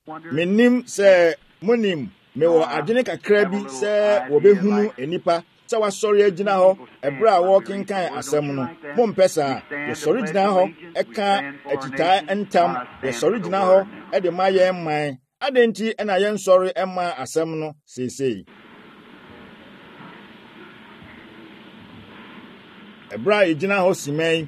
menim se munim me wo adwene kakra bi se wo behunu enipa se wasori agina ho ebra wo kenkan asem no mompesa ye sori gina ho eka akita entam ye sori gina ho e de maye man adenti na ye nsori ema asem no sesei ebra agina ho simen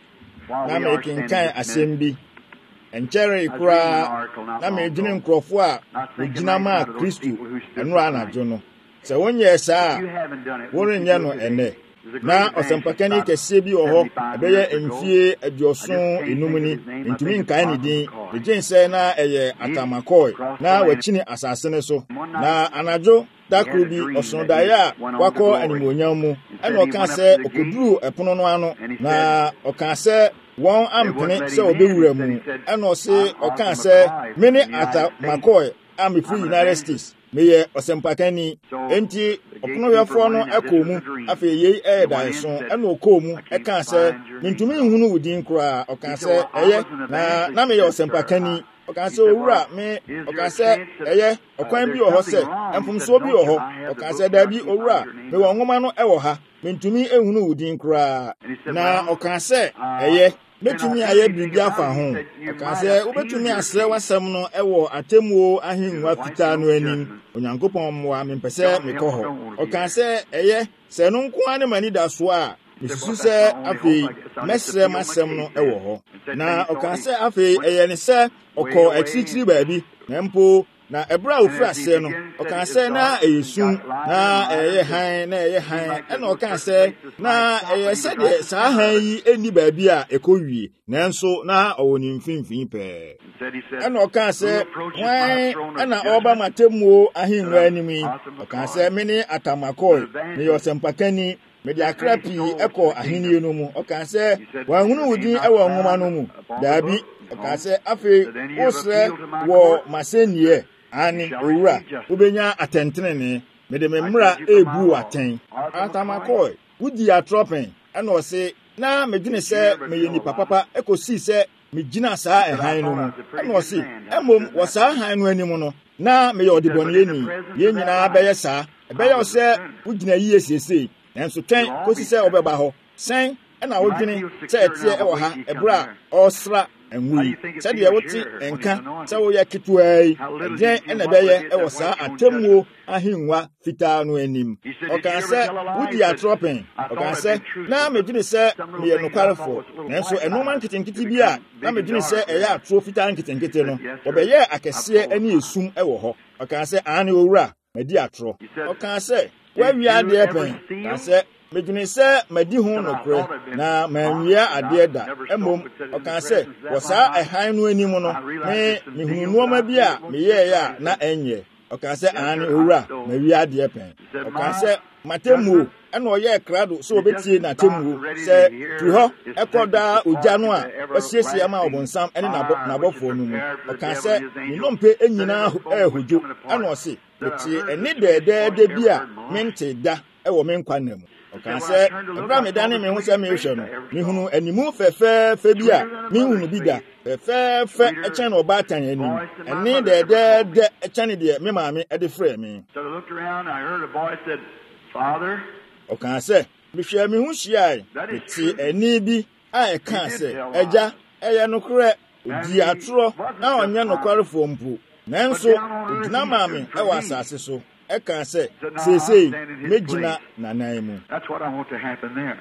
na me kenkan asem bi enchere ikura na me gine nkrofo a ogina ma Kristo enu anajo no se wonye saa worenye no ene na osempakani kese bi oho ebeye enfie adioson enumni ntumi nkan ne din ejense na eye Atamakoi na wachini asase ne so na anajo dakru bi osondaya kwakọ animonyam mu ena oka se okoduru epono no ano na oka se won ampene se obewura mu ena ose oka se mini Atamakoi am free United States meye osempakani enti opono yafo no ekomu afa yei edanso ena okomu eka se ntumi nhunu wudin kura oka se eye na meye osempakani oka se owura me oka se eye okwan bi oho se empumso bi oho oka se da bi owura me wo nwoma no ewo ha ntumi ehunu wudin kura na oka se eye betumi aye biribi afa ho oka se obetumi asre wasem no ewo atemuo ahenwa fita no anim onyankopon moa mempese mekoho oka se eye se no nko ane mani da so a mesusu se afi mesre masem no ewo ho na oka se afi eye ne se okọ akirichiri baabi na mpo na ebra ofra se no oka se na eyesum na eye han na eye han ena oka se na eye se de sa han yi eni baabi a ekowie nanso na owoni mfimfin pe ena oka se wan ena oba matemuo ahinwa animi oka se mini Atamakoi ne yosempakani media krapi eko ahini no mu oka se wanhunu wudin ewo nwoma no mu dabi oka se afi osre wo masenie ani owura ubenya atentenene mede memra ebu aten Atamakoi wudi atropen ena ose na medwene se meyeni papa ekosi se megina saa ehan no mu ena ose emom wo saa han no anim no na meye odebonye ye nyina beye saa ebeye ose wugina yiye sesei nanso twen kosi se obeba ho sen ena wodwene se etie ewo ha ebra osra enwi se de woti enka se wo ye ketuai den ena beye ewo saa atemuo ahenwa fita no anim oka se wudi atropen oka se na medwene se me nokwarefo nanso enoma nkitenkiti bi a na medwene se eya atro fita nkitenkiti no obeye akese ani esum ewo ho oka se ane owura medi atro oka se wawi ade epen ka se medwene se madi ho nokre na manwia ade da emom oka se wo saa ehan no anim no me hunu nuoma bi a meye ya na enye oka se ane owura mawi ade epen oka se matemu ena oye krado so obetie na temu se tu ho ekoda ogya no a wasiesie ama obonsam ene na bofo no mu oka se ni nompe enyina ehojo ena ose tie eni de bi a mente da ewo menkwa nam oka se ebra me dane me hu se me hwe no me hunu animu fefe bi a me hunu bi da fefe echen no ba tan anim eni de echen de me maame e de frɛ me So I looked around, I heard a voice said, "Father." oka se me hwe me hu hyiai tie eni bi a e ka se eja eye nokre odi atro na onye nokwarefo mpo nanso ogina maame e wa asase so e ka se sesei megina nanan mu That's what I want to happen there.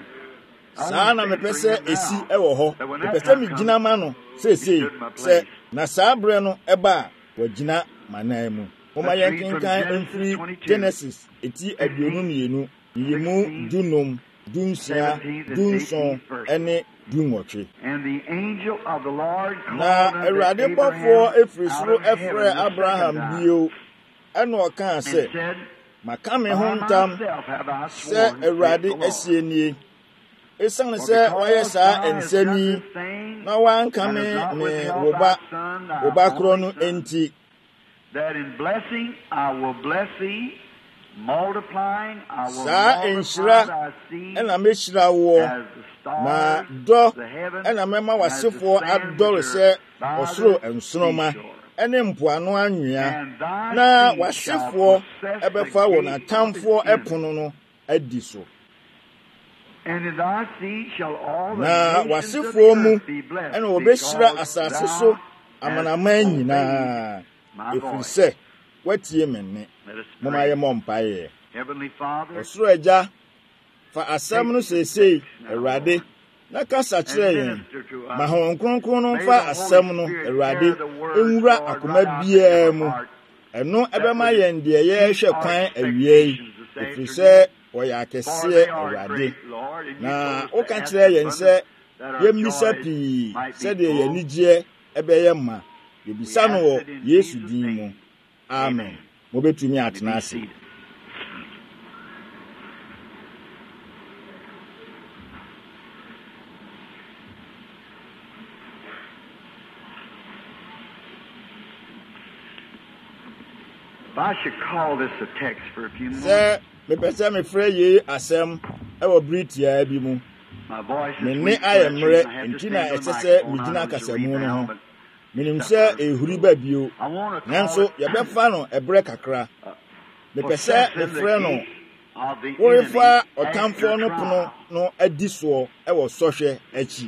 saa na mepese esi ewo ho mepese megina ma no sesei se na saa bre no eba wagina manan mu Oma yankinkan emfiri Genesis eti aduonu mienu yemu dunom dunsia dunson ene dunwotwe na Awurade bɔfo efiri soro efrɛ Abraham bio ene ɔka sɛ maka me ho ntam sɛ Awurade asie nie esan sɛ ɔyɛ saa ensani na wanka me woba kro no enti that in blessing I will bless thee, multiplying I will multiply thy seed ena meshira wo as the na stars do of the heaven, ena mema as the wasefo sand adore which sɛ are by osoro the ensoroma seashore. ene mpoano anwea na wasefo ebefa wo na tamfo epono no adi so na wasefo mu ene obeshira asase so amanaman nyina efise watie menne momaye mompaye osoro agya fa asam no sesei Awurade na kasa kyerɛ yɛn ma hon kronkron no fa asam no Awurade enwura akoma biara mu ɛno ɛbɛma yɛn deɛ yɛhwɛ kwan awiei efiri sɛ wɔyɛ akɛseɛ Awurade na woka kyerɛ yɛn sɛ yɛmmisa pii sɛdeɛ yɛnigyeɛ ɛbɛyɛ ma yɛbisa no wɔ Yesu din mu amen mobɛtumi atena ase If I should call this a text for a few moments, sir, me pese me frɛ ye asɛm ɛwɔ Britia bi mu. Me ne ayɛmmerɛ nti na ɛsɛ sɛ me gyina kasamu no ho. Menim sɛ ehuri ba bio. Nanso yɛbɛfa no ɛbrɛ kakra. Me pese me frɛ no wɔrefa ɔtamfo no pono no adi soɔ ɛwɔ sɔhwɛ akyi.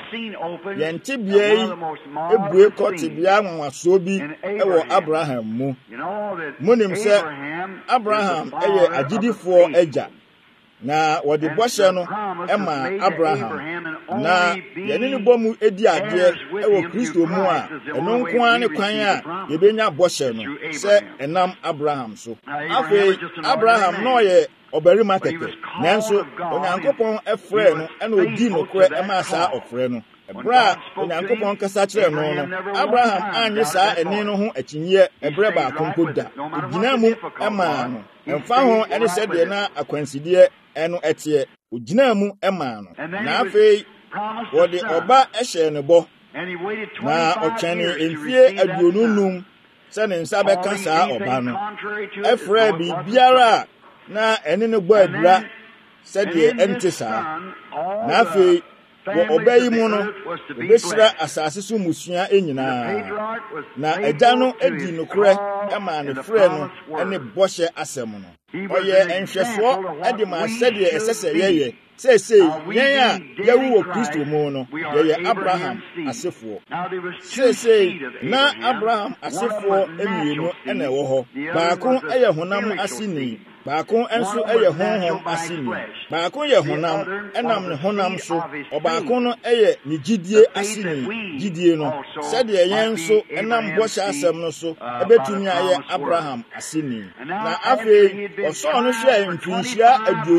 Yɛnte bia yi ebue kɔte bia nwanwasoɔ bi ɛwɔ Abraham mu. Monim sɛ Abraham ɛyɛ agyidifoɔ agya na wɔde bɔhyɛ no ɛma Abraham na yɛne ne bɔ mu edi adeɛ ɛwɔ Kristo mu a ɛno nko ara ne kwan a yɛbɛnya bɔhyɛ no sɛ ɛnam Abraham so. Afei Abraham na ɔyɛ ɔbarima kɛkɛ nanso Onyankopɔn ɛfrɛ no ɛna odi nokorɛ ɛma saa ɔfrɛ no ɛbrɛ a Onyankopɔn kasa kyerɛ no no Abraham anye saa ɛne no ho akyinyeɛ ɛbrɛ baako mpo da ogyina mu ɛmaa no ɛmfa ho ɛne sɛdeɛ na akwansideɛ ɛno ɛteɛ ogyina mu ɛmaa no na afei wɔde ɔba ɛhyɛ ne bɔ na ɔtwɛne mfie 25 sɛ ne nsa bɛka saa ɔba no ɛfrɛ biribiara na ɛne no bɔ adura sɛdeɛ ɛnte saa na afei wɔ ɔba yi mu no obɛhyira asase so musua nyinaa na agya no adi nokorɛ ɛma ne frɛ no ɛne bɔhyɛ asɛm no ɔyɛ nhwɛsoɔ ɛde ma sɛdeɛ ɛsɛ sɛ yɛyɛ seesei yɛn a yɛwu wɔ Kristo mu no yɛyɛ Abraham asefoɔ seesei na Abraham asefoɔ mmienu ɛna ɛwɔ hɔ baako ɛyɛ honam aseni baako nso ɛyɛ honhom aseni baako yɛ honam ɛnam ne honam so ɔbaako no ɛyɛ ne gyidie aseni gyidie no sɛdeɛ yɛn nso ɛnam bɔhyɛ asɛm no so ɛbɛtumi ayɛ Abraham aseni na afei ɔsɔɔ no hwɛ mfirinhyia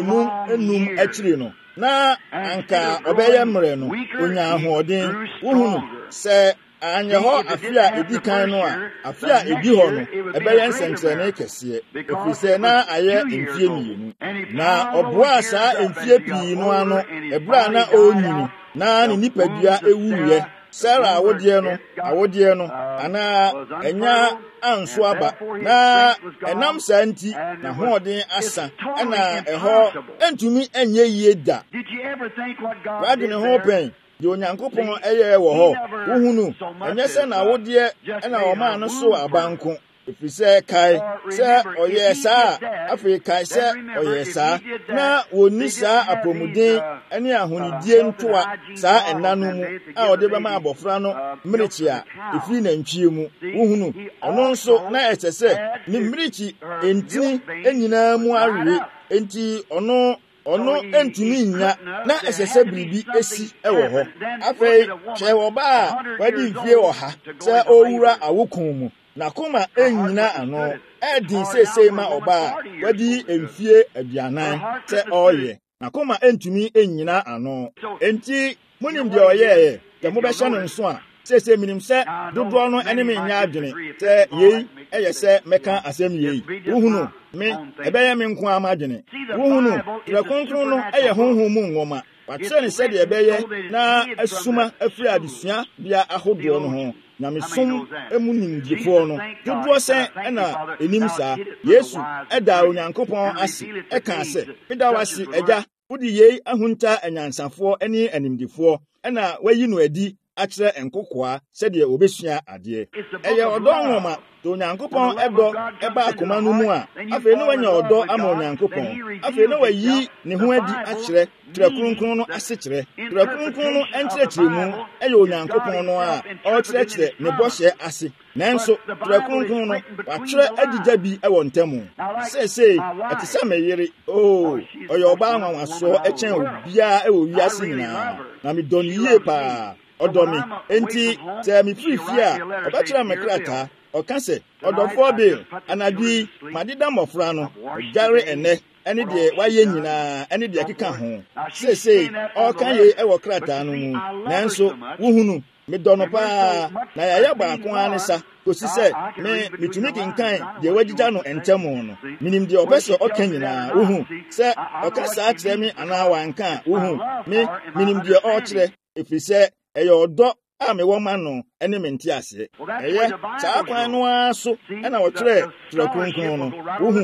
25 akyiri no na anka ɔbɛyɛ mmerɛ no onya ahoɔden wohunu sɛ anyɛ hɔ afi a edi kan no a afi a edi hɔ no ɛbɛyɛ nsɛnkyerɛnne kɛseɛ ɛfiri sɛ na ayɛ mfie 2 na ɔboaa saa mfie pii no ano ɛberɛ a na ɔnyini na ne nipadua ewuiɛ Sarah awodeɛ no anaa ɛnya anso aba na ɛnam saa nti na hoɔden asa ɛna ɛhɔ ɛntumi ɛnyɛ yie da wadwene ho pɛn deɛ Onyankopɔn ɛyɛ wɔ hɔ wohunu ɛnyɛ sɛ na awodeɛ ɛna ɔmaa no so abanko ɛfiri sɛ kae sɛ ɔyɛɛ saa afei kae sɛ ɔyɛɛ saa na wɔnni saa apɔmuden ne ahonidie ntoa saa ɛna no mu a ɔde bɛma abɔfra no mmirekyi a ɛfiri nantwie mu wohunu ɔno nso na ɛsɛ sɛ ne mmirekyi ɛntini nyinaa mu awewe enti ɔno entumi nya na ɛsɛ sɛ biribi esi ɛwɔ hɔ afei hwɛ wɔ ba a wadi mfie 100 sɛ ɔwura awokon mu nakoma enyina ano ɛdin sesei ma ɔba a wadi mfie 40 sɛ ɔyɛ nakoma entumi enyina ano enti munim deɛ ɔyɛɛ deɛ mobɛhyɛ no nso a sesei minim sɛ dodoɔ no ɛne me nya adwene sɛ yei ɛyɛ sɛ mɛka asɛm yei wohunu me ɛbɛyɛ me nko ama adwene wohunu twerɛ kronkron no ɛyɛ honhom mu nwoma wakyerɛ ne sɛdeɛ ɛbɛyɛ na asuma afiri adesua bia ahodoɔ no ho nyamesom emu nimdiefoɔ no dodoɔ sɛ ɛna enim saa Yesu ɛda Onyankopɔn ase ɛka sɛ ɛda wase agya wode yei ahunta anyansafoɔ ɛne animdifoɔ ɛna wayi no adi akyerɛ nkokoa sɛdeɛ obesua adeɛ ɛyɛ ɔdɔ nwoma to Onyankopɔn ɛdɔ ɛba akoma no mu a afei ne wanya ɔdɔ ama Onyankopɔn afei ne wayi ne ho adi akyerɛ Twerɛ Kronkron no ase kyerɛ Twerɛ Kronkron no ɛnkyerɛkyerɛ mu ɛyɛ Onyankopɔn no a ɔkyerɛkyerɛ ne bɔhyɛ ase nanso Twerɛ Kronkron no watwerɛ agyigya bi ɛwɔ ntam seesei ɛte sɛ me yere ɔyɛ ɔbaa nwanwasoɔ ɛkyɛn obiara ɛwɔ wiase nyinaa na medɔ no yie paa ɔdɔ me enti sɛ mefiri fie a ɔbɛkyerɛ me krataa ɔka sɛ ɔdɔfoɔ Bill anadwi madeda mmɔfra no ɔgyare ɛnɛ ɛne deɛ wayɛ nyinaa ɛne deɛ keka ho seesei ɔka yei ɛwɔ krataa no mu nanso wohunu medɔ no paa na yɛayɛ baako ara ne sa kosi sɛ metumi kenkan deɛ wagyigya no ntɛm no menim deɛ ɔpɛ sɛ ɔka nyinaa wohu sɛ ɔka saa kyerɛ me anaa wanka a wohu menim deɛ ɔkyerɛ ɛfiri sɛ ɛyɛ ɔdɔ a mewɔ ma no ɛne me nte aseɛ ɛyɛ saa kwan no ara so ɛna wɔtwerɛ Twerɛ Kronkron no wohu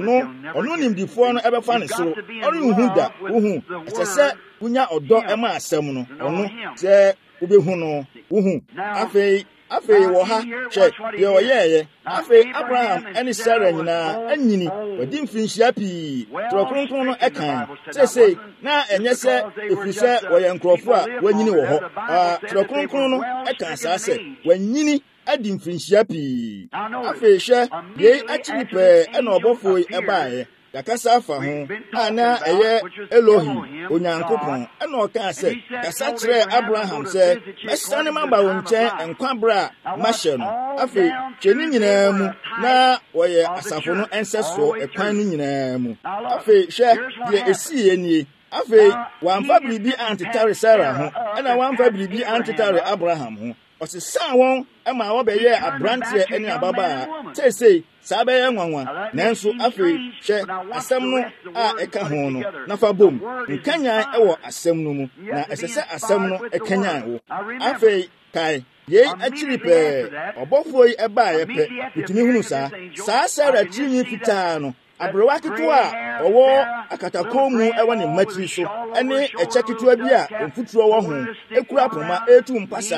ɔno nimdifoɔ no ɛbɛfa ne soro ɔrenhu da wohu ɛsɛ sɛ wonya ɔdɔ ɛma asɛm no ɔno sɛ wobɛhu no wohu afei wɔ ha hwɛ deɛ ɔyɛɛyɛ afei Abraham ɛne Sara nyinaa anyini wɔdi mfirinhyia pii Twerɛ Kronkron no ɛkan seesei na ɛnyɛ sɛ ɛfiri sɛ wɔyɛ nkurɔfo a wɔanyini wɔ hɔ Twerɛ Kronkron no ɛkan saa sɛ wɔanyini adi mfirinhyia pii afei hwɛ yei akyiri pɛɛ ɛna ɔbɔfoɔ yi ɛbaeɛ yakasa afa ho a na ɛyɛ Elohim Onyankopɔn ɛna ɔkaa sɛ kasa kyerɛ Abraham sɛ mɛsane maba wo nkyɛn nkwa bere a mahyɛ no afei hwɛ ne nyinaa mu na wɔyɛ asafo no ɛnsɛsoɔ ɛkwan no nyinaa mu afei hwɛ deɛ ɛsiiɛ nie afei wɔamfa biribi antetare Sara ho ɛna wɔamfa biribi antetare Abraham ho ɔsesaa wɔn ɛma wɔbɛyɛ aberanteɛ ne ababaa seesei saa bɛyɛ nwanwa nanso afei hwɛ asɛm no a ɛka ho no nafa bom nkanyan ɛwɔ asɛm no mu na ɛsɛ sɛ asɛm no ɛkanyan wo afei kae yei akyiri pɛɛ ɔbɔfoɔ yi ɛbaeɛ pɛ wotumi hunu saa Sara tirinwi fitaa no aberewa ketewa a ɔwɔ akatakɔn mu ɛwɔ ne mmatiri so ɛne ɛkyɛ ketewa bi a mfuturo wɔ ho ekura poma etu mpasa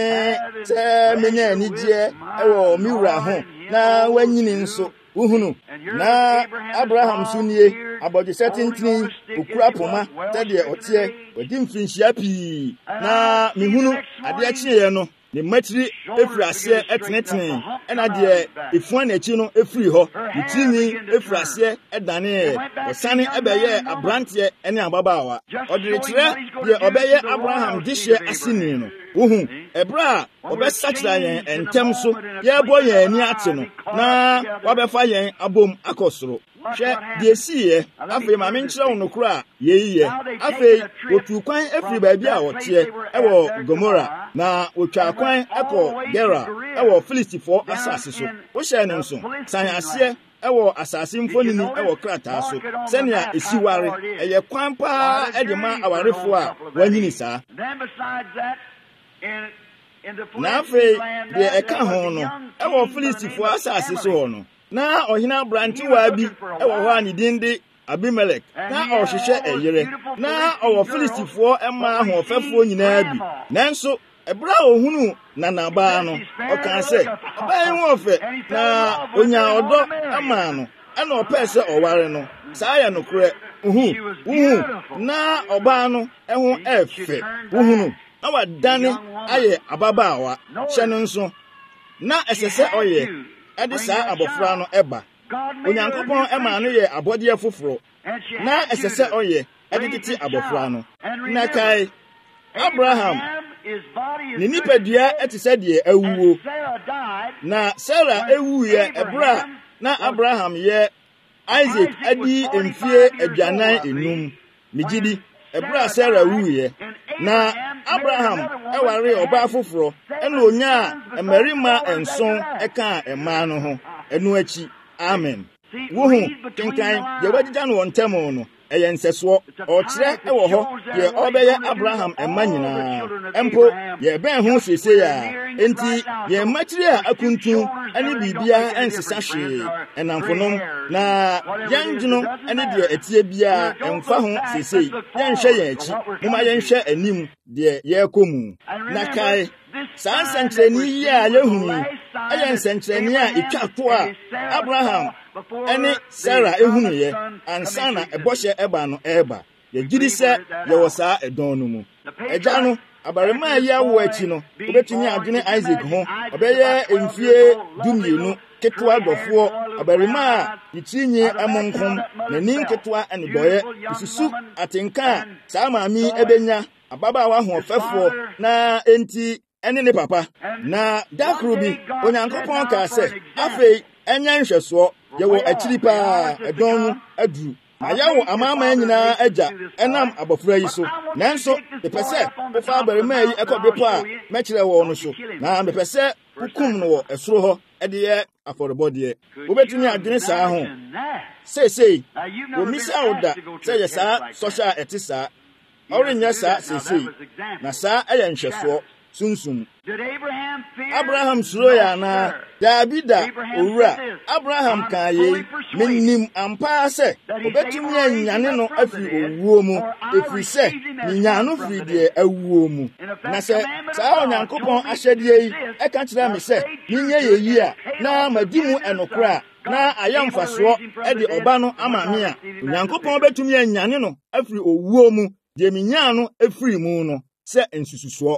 sɛ menya anigyeɛ ɛwɔ me wura ho na wanyini nso wohunu na Abraham so nie abɔgyesɛ tenten okura poma sɛdeɛ ɔteɛ wɔdi mfirinhyia pii na mehunu adeɛ kyeeɛ no ne mmatiri efiri aseɛ ɛtenetene ɛna deɛ efua n'akyi no efiri hɔ ne tirinwi efiri aseɛ ɛdanee ɔsane ɛbɛyɛ aberanteɛ ɛne ababaawa ɔde kyerɛ deɛ ɔbɛyɛ Abraham dehyeɛ aseni no wohu ɛberɛ a ɔbɛsakyera yɛn ntɛm so yɛbɔ yɛn ani ate no na wabɛfa yɛn abom akɔ soro hwɛ deɛ siiɛ afei ma menkyerɛ wo nokoro a yɛyiyɛ afei wotu kwan efiri baabi a wɔteɛ ɛwɔ Gomora na wotwa kwan ɛkɔ Gera ɛwɔ Filistifoɔ asase so wohyɛ ne nso san aseɛ ɛwɔ asase mfonini ɛwɔ krataa so sɛnea esi ware ɛyɛ kwan paa ɛde ma awarefoɔ a wɔanyini saa na afei deɛ ɛka ho no ɛwɔ Filistifoɔ asase so hɔ no na ɔhene aberantewa bi ɛwɔ hɔ a ne din de Abimelek na ɔhwehwɛ ɛyere na ɔwɔ Filistifoɔ ɛma ahoɔfɛfoɔ nyinaa bi nanso ɛberɛ a ohunu nanabaa no ɔkaa sɛ ɔbaa yi ho ɔfɛ na onya ɔdɔ ama no ɛna ɔpɛɛ sɛ ɔware no saa yɛ nokorɛ wohu na ɔbaa no ɛho ɛfɛ wohunu na wadane ayɛ ababaawa hyɛ no nso na ɛsɛ sɛ ɔyɛ ɛde saa abɔfra no ɛba Onyankopɔn ɛma no yɛ abɔdeɛ foforɔ na ɛsɛ sɛ ɔyɛ ɛde tete abɔfra no na kae Abraham ne nipadua ɛte sɛ deɛ awuo na Sara ewuiɛ ɛberɛ a na Abraham yɛ Isaac adi mfie 45 megyidi ɛberɛ a Sara wuiɛ na Abraham ɛware ɔbaa foforɔ ɛna onyaa mmarima 7 ɛkaa mmaa no ho ɛno akyi amen wohu kenkan deɛ wagyigya no wɔn ntam no ɛyɛ nsɛsoɔ ɔkyerɛ ɛwɔ hɔ deɛ ɔbɛyɛ Abraham ɛma nyinaa empo yɛbɛn ho sesei a enti yɛn mmakyiri a akuntun ɛne biribiara ɛnsesa hwee ɛnamfonom na yɛn dweno ɛne deɛ ɛtie biara ɛmfa ho sesei yɛnhwɛ yɛn akyi moma yɛnhwɛ anim deɛ yɛrekɔ mu na kae saa nsɛnkyerɛnne yi a yɛhunu ɛyɛ nsɛnkyerɛnne a ɛtwa to a Abraham ɛne Sarah ehunuyɛ ansa na ɛbɔhyɛ ɛba no ɛreba yɛgyidi sɛ yɛwɔ saa ɛdɔn no mu ɛgya no abarima yi awo akyi no obetumi adwene Isaac ho ɔbɛyɛ mfie 12 ketewa dɔfoɔ abarima a yitrinyi ɛmonkom n'ani ketewa ɛne bɔyɛ isusu atenka a saa maame ɛbɛnya ababaawa ahoɔfɛfoɔ na enti ɛne ne papa na dakoro bi Onyankopɔn kaa sɛ afei ɛnyɛ nhwɛsoɔ yɛwɔ akyiri paa ɛdɔn no aduru ma yɛwɔ amaama nyinaa agya ɛnam abɔfra yi so nanso mepɛ sɛ wofa abarima yi ɛkɔ bepɔ a mɛkyerɛ wɔ no so na mepɛ sɛ wokum no wɔ ɛsoro hɔ ɛde yɛ afɔrebɔdeɛ wobɛtumi adwene saa ho seesei wɔmmisa wo da sɛ yɛ saa sɔhyɛ a ɛte saa ɔrenyɛ saa seesei na saa ɛyɛ nhwɛsoɔ sunsum Abraham suro ya na daabi da owura Abraham ka ye menim ampa sɛ obetumi anyane no afiri owuo mu efiri sɛ nya no firi de awuo mu na sɛ saa Onyankopɔn ahyɛde yi ɛka kyerɛ me sɛ nyɛ yeyi a na madi mu enokora na ayamfasoɔ ɛde ɔba no ama me a Onyankopɔn betumi anyane no afiri owuo mu de minyaa no afiri mu no sɛ nsususoɔ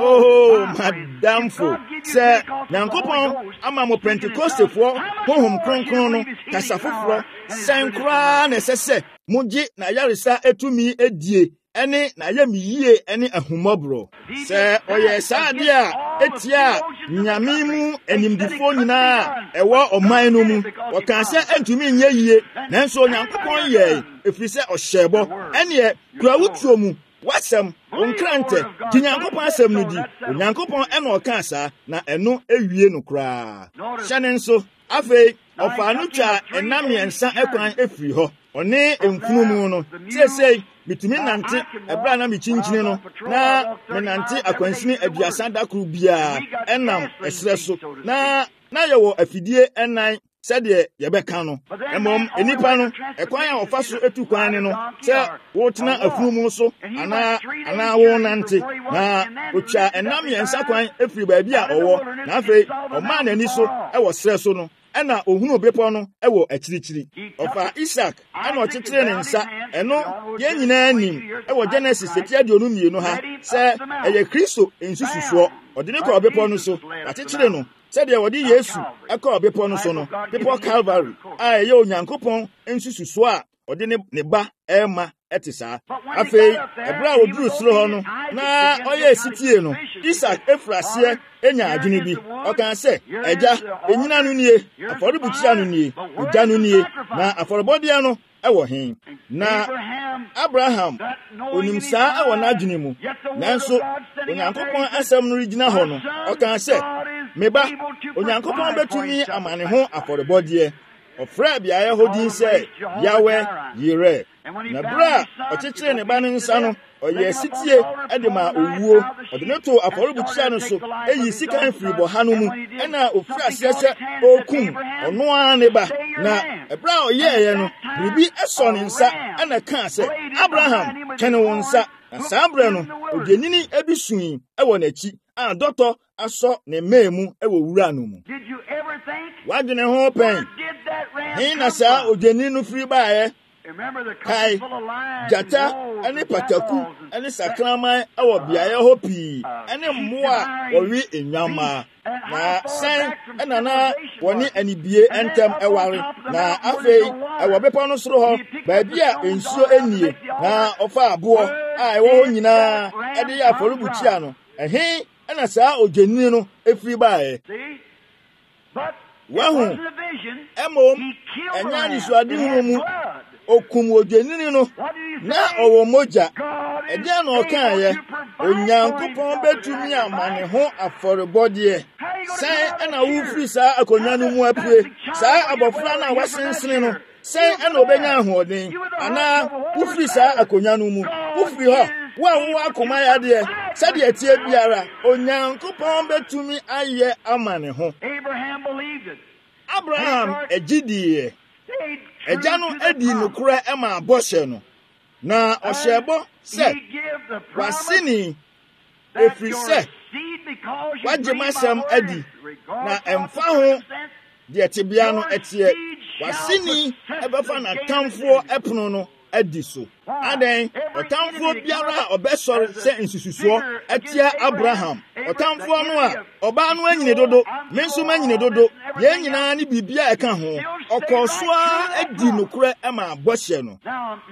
oh madamfo sɛ Nyankopɔn ama mo Pentecostefoɔ honhom kronkron no kasa foforɔ sɛn koraa na ɛsɛ sɛ mogye na yaresa etumi edie ɛne na yɛ me yie ɛne ahumɔborɔ sɛ ɔyɛ saa de a etia nyame mu animdifo nyinaa ɛwɔ ɔman no mu wɔka sɛ entumi nyɛ yie nanso Nyankopɔn yɛ efiri sɛ ɔhyɛbɔ ɛne kura wutuo mu wasɛm onkrante di Nyankopɔn asɛm no di Onyankopɔn ɛna ɔka saa na ɛno ewie no koraa hyɛne nso afei ɔfa no twa ɛnam yɛnsa ɛkwan efiri hɔ ɔne mfunumu no seesei bitumi nante ɛbra na mekyinkyin no na menante akwansini aduasa dakoro biara ɛnam ɛsrɛ so na yɛwɔ afidie ɛnan sɛdeɛ yɛbɛka no mmom enipa no ɛkwan a ɔfa so etu kwan ne no sɛ wotena afunumu so anaa wo nante na otwa ɛnam yɛnsa kwan efiri baabi a ɔwɔ na afei ɔmaa n'ani so ɛwɔ srɛ so no ɛna ohunu bepɔ no ɛwɔ akyirikyiri ɔfa Isaac ɛna ɔkyekyere ne nsa ɛno yɛn nyinaa nim ɛwɔ Genesis 32 ha sɛ ɛyɛ Kristo nsususoɔ ɔde ne kɔ bepɔ no so akyekyere no sɛdeɛ wɔde Yesu ɛkɔ bepɔ no so no bepɔ Calvary a ɛyɛ Onyankopɔn nsususoɔ a ɔde ne ba ɛma ɛte saa afei ɛbra a woduru soro hɔ no na ɔyɛ sitie no Isaac efraseɛ enya adwene bi ɔka sɛ agya enyina no nie afɔrebukyia no nie ogya no nie na afɔrebɔdeɛ no ɛwɔ hen na Abraham onim saa ɛwɔ n'adwene mu nanso Onyankopɔn asɛm no gyina hɔ no ɔka sɛ meba Onyankopɔn betumi ama ne ho afɔrebɔdeɛ ɔfrɛ beaeɛ hɔ din sɛ Yahweh Yireh na bere a ɔkyekyere ne ba ne nsa no ɔyɛ sitie ɛde ma owuo ɔde ne to afɔrebukyia no so eyi sika mfiri bɔha no mu ɛna ofiri aseɛ sɛ okum ɔno ara ne ba na ɛbere a ɔyɛɛyɛ no biribi ɛsɔ ne nsa ɛna kaa sɛ Abraham twɛne wo nsa na saa bere no odwennini ebi sui ɛwɔ n'akyi a dɔtɔ asɔ ne mmɛn mu ɛwɔ wura no mu wadwene ho pɛn he na saa odwennini no firi baeɛ kai gyata ɛne pataku ɛne sakraman ɛwɔ beaeɛ hɔ pii ɛne mmoa wɔwe enwama na sɛn ɛna na wɔne anibie ɛntɛm ɛware na afei ɛwɔ bepɔ no soro hɔ baabi a nsuo enie na ɔfa aboɔ a ɛwɔ hɔ nyinaa ɛde yɛ afɔrebukyia no ɛhe ɛna saa odwennini no efiri baeɛ wahu ɛmom ɛnyɛ anisoade hunu mu okum odwennini no na ɔwɔ mogya ɛdeɛ na ɔkaeɛ Onyankopɔn betumi ama ne ho afɔrebɔdeɛ sɛn ɛna wofiri saa akonnwa no mu apue saa abɔfra no a wasensene no sɛn ɛna obenya ahoɔden anaa wofiri saa akonya no mu wofiri hɔ wo a wo akoma ya de sɛdeɛ tie biara onyankopɔn betumi ayɛ ama ne ho. Abraham agidie agya no adi nokora ɛma abɔhyɛ no na ɔhyɛ bɔ sɛ waseni efiri sɛ wagye m'asɛm adi na ɛmfa ho deɛ tebea no ɛteɛ waseni ɛbɛfa n'atamfoɔ ɛpono no adi so. Adan ɔtamfoɔ biara a ɔbɛsɔre sɛ nsususoɔ ɛtia Abraham ɔtamfoɔ no a ɔbaa no anyine dodo me nso manyine dodo yɛn nyinaa ne biribia ɛka ho ɔkɔɔ so a adi nokora ɛma abɔhyɛ no.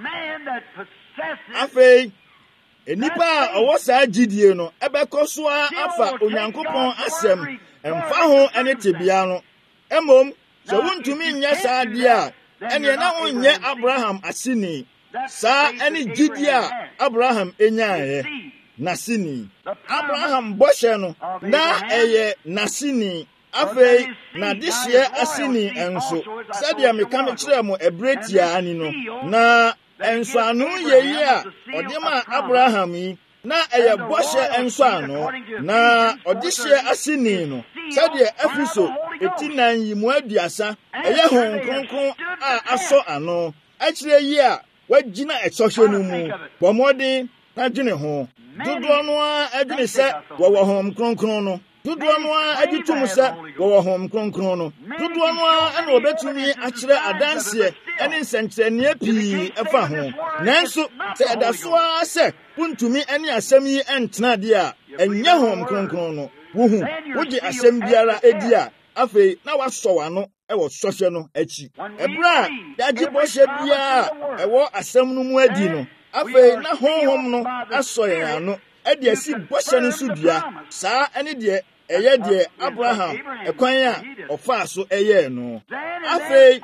Afei enipa a ɔwɔ saa gyidie no ɛbɛkɔ so a afa Onyankopɔn asɛm ɛmfa ho ɛne tebea no mmom sɛ wontumi nyɛ saa deɛ a ɛneɛ na wonyɛ Abraham aseni saa ɛne gyidie a Abraham enyaeɛ n'aseni. Abraham bɔhyɛ no na ɛyɛ n'aseni. Afei n'adehyeɛ aseni nso sɛdeɛ meka mekyerɛ mo ɛberɛ tiaa ni no na ɛnso ano yɛyi a ɔde ma Abraham yi na ɛyɛ bɔhyɛ nso ano na ɔdehyeɛ aseni no sɛdeɛ afiri so eti nan yi mu aduasa ɛyɛ Honhom Kronkron a asɔ ano akyerɛ yi a wagyina ɛsɔhwɛ no mu bɔ mmɔden na dwene ho dodoɔ no a adwene sɛ wɔwɔ Honhom Kronkron no dodoɔ no a agye tom sɛ wɔwɔ Honhom Kronkron no dodoɔ no a ɛna wɔbɛtumi akyerɛ adanseɛ ɛne nsɛnkyerɛnneɛ pii ɛfa ho nanso sɛ ɛda so a sɛ wontumi ɛne asɛm yi ɛntena deɛ a ɛnyɛ Honhom Kronkron no wohu wogye asɛm biara edi a afei na wasɔ w'ano ɛwɔ sɔhwɛ no akyi ɛberɛ a yɛagye bɔhyɛ biara ɛwɔ asɛm no mu adi no afei na honhom no asɔ yɛn ano ɛde asi bɔhyɛ no so dua saa ɛne deɛ ɛyɛ deɛ Abraham ɛkwan a ɔfaa so ɛyɛɛ no. Afei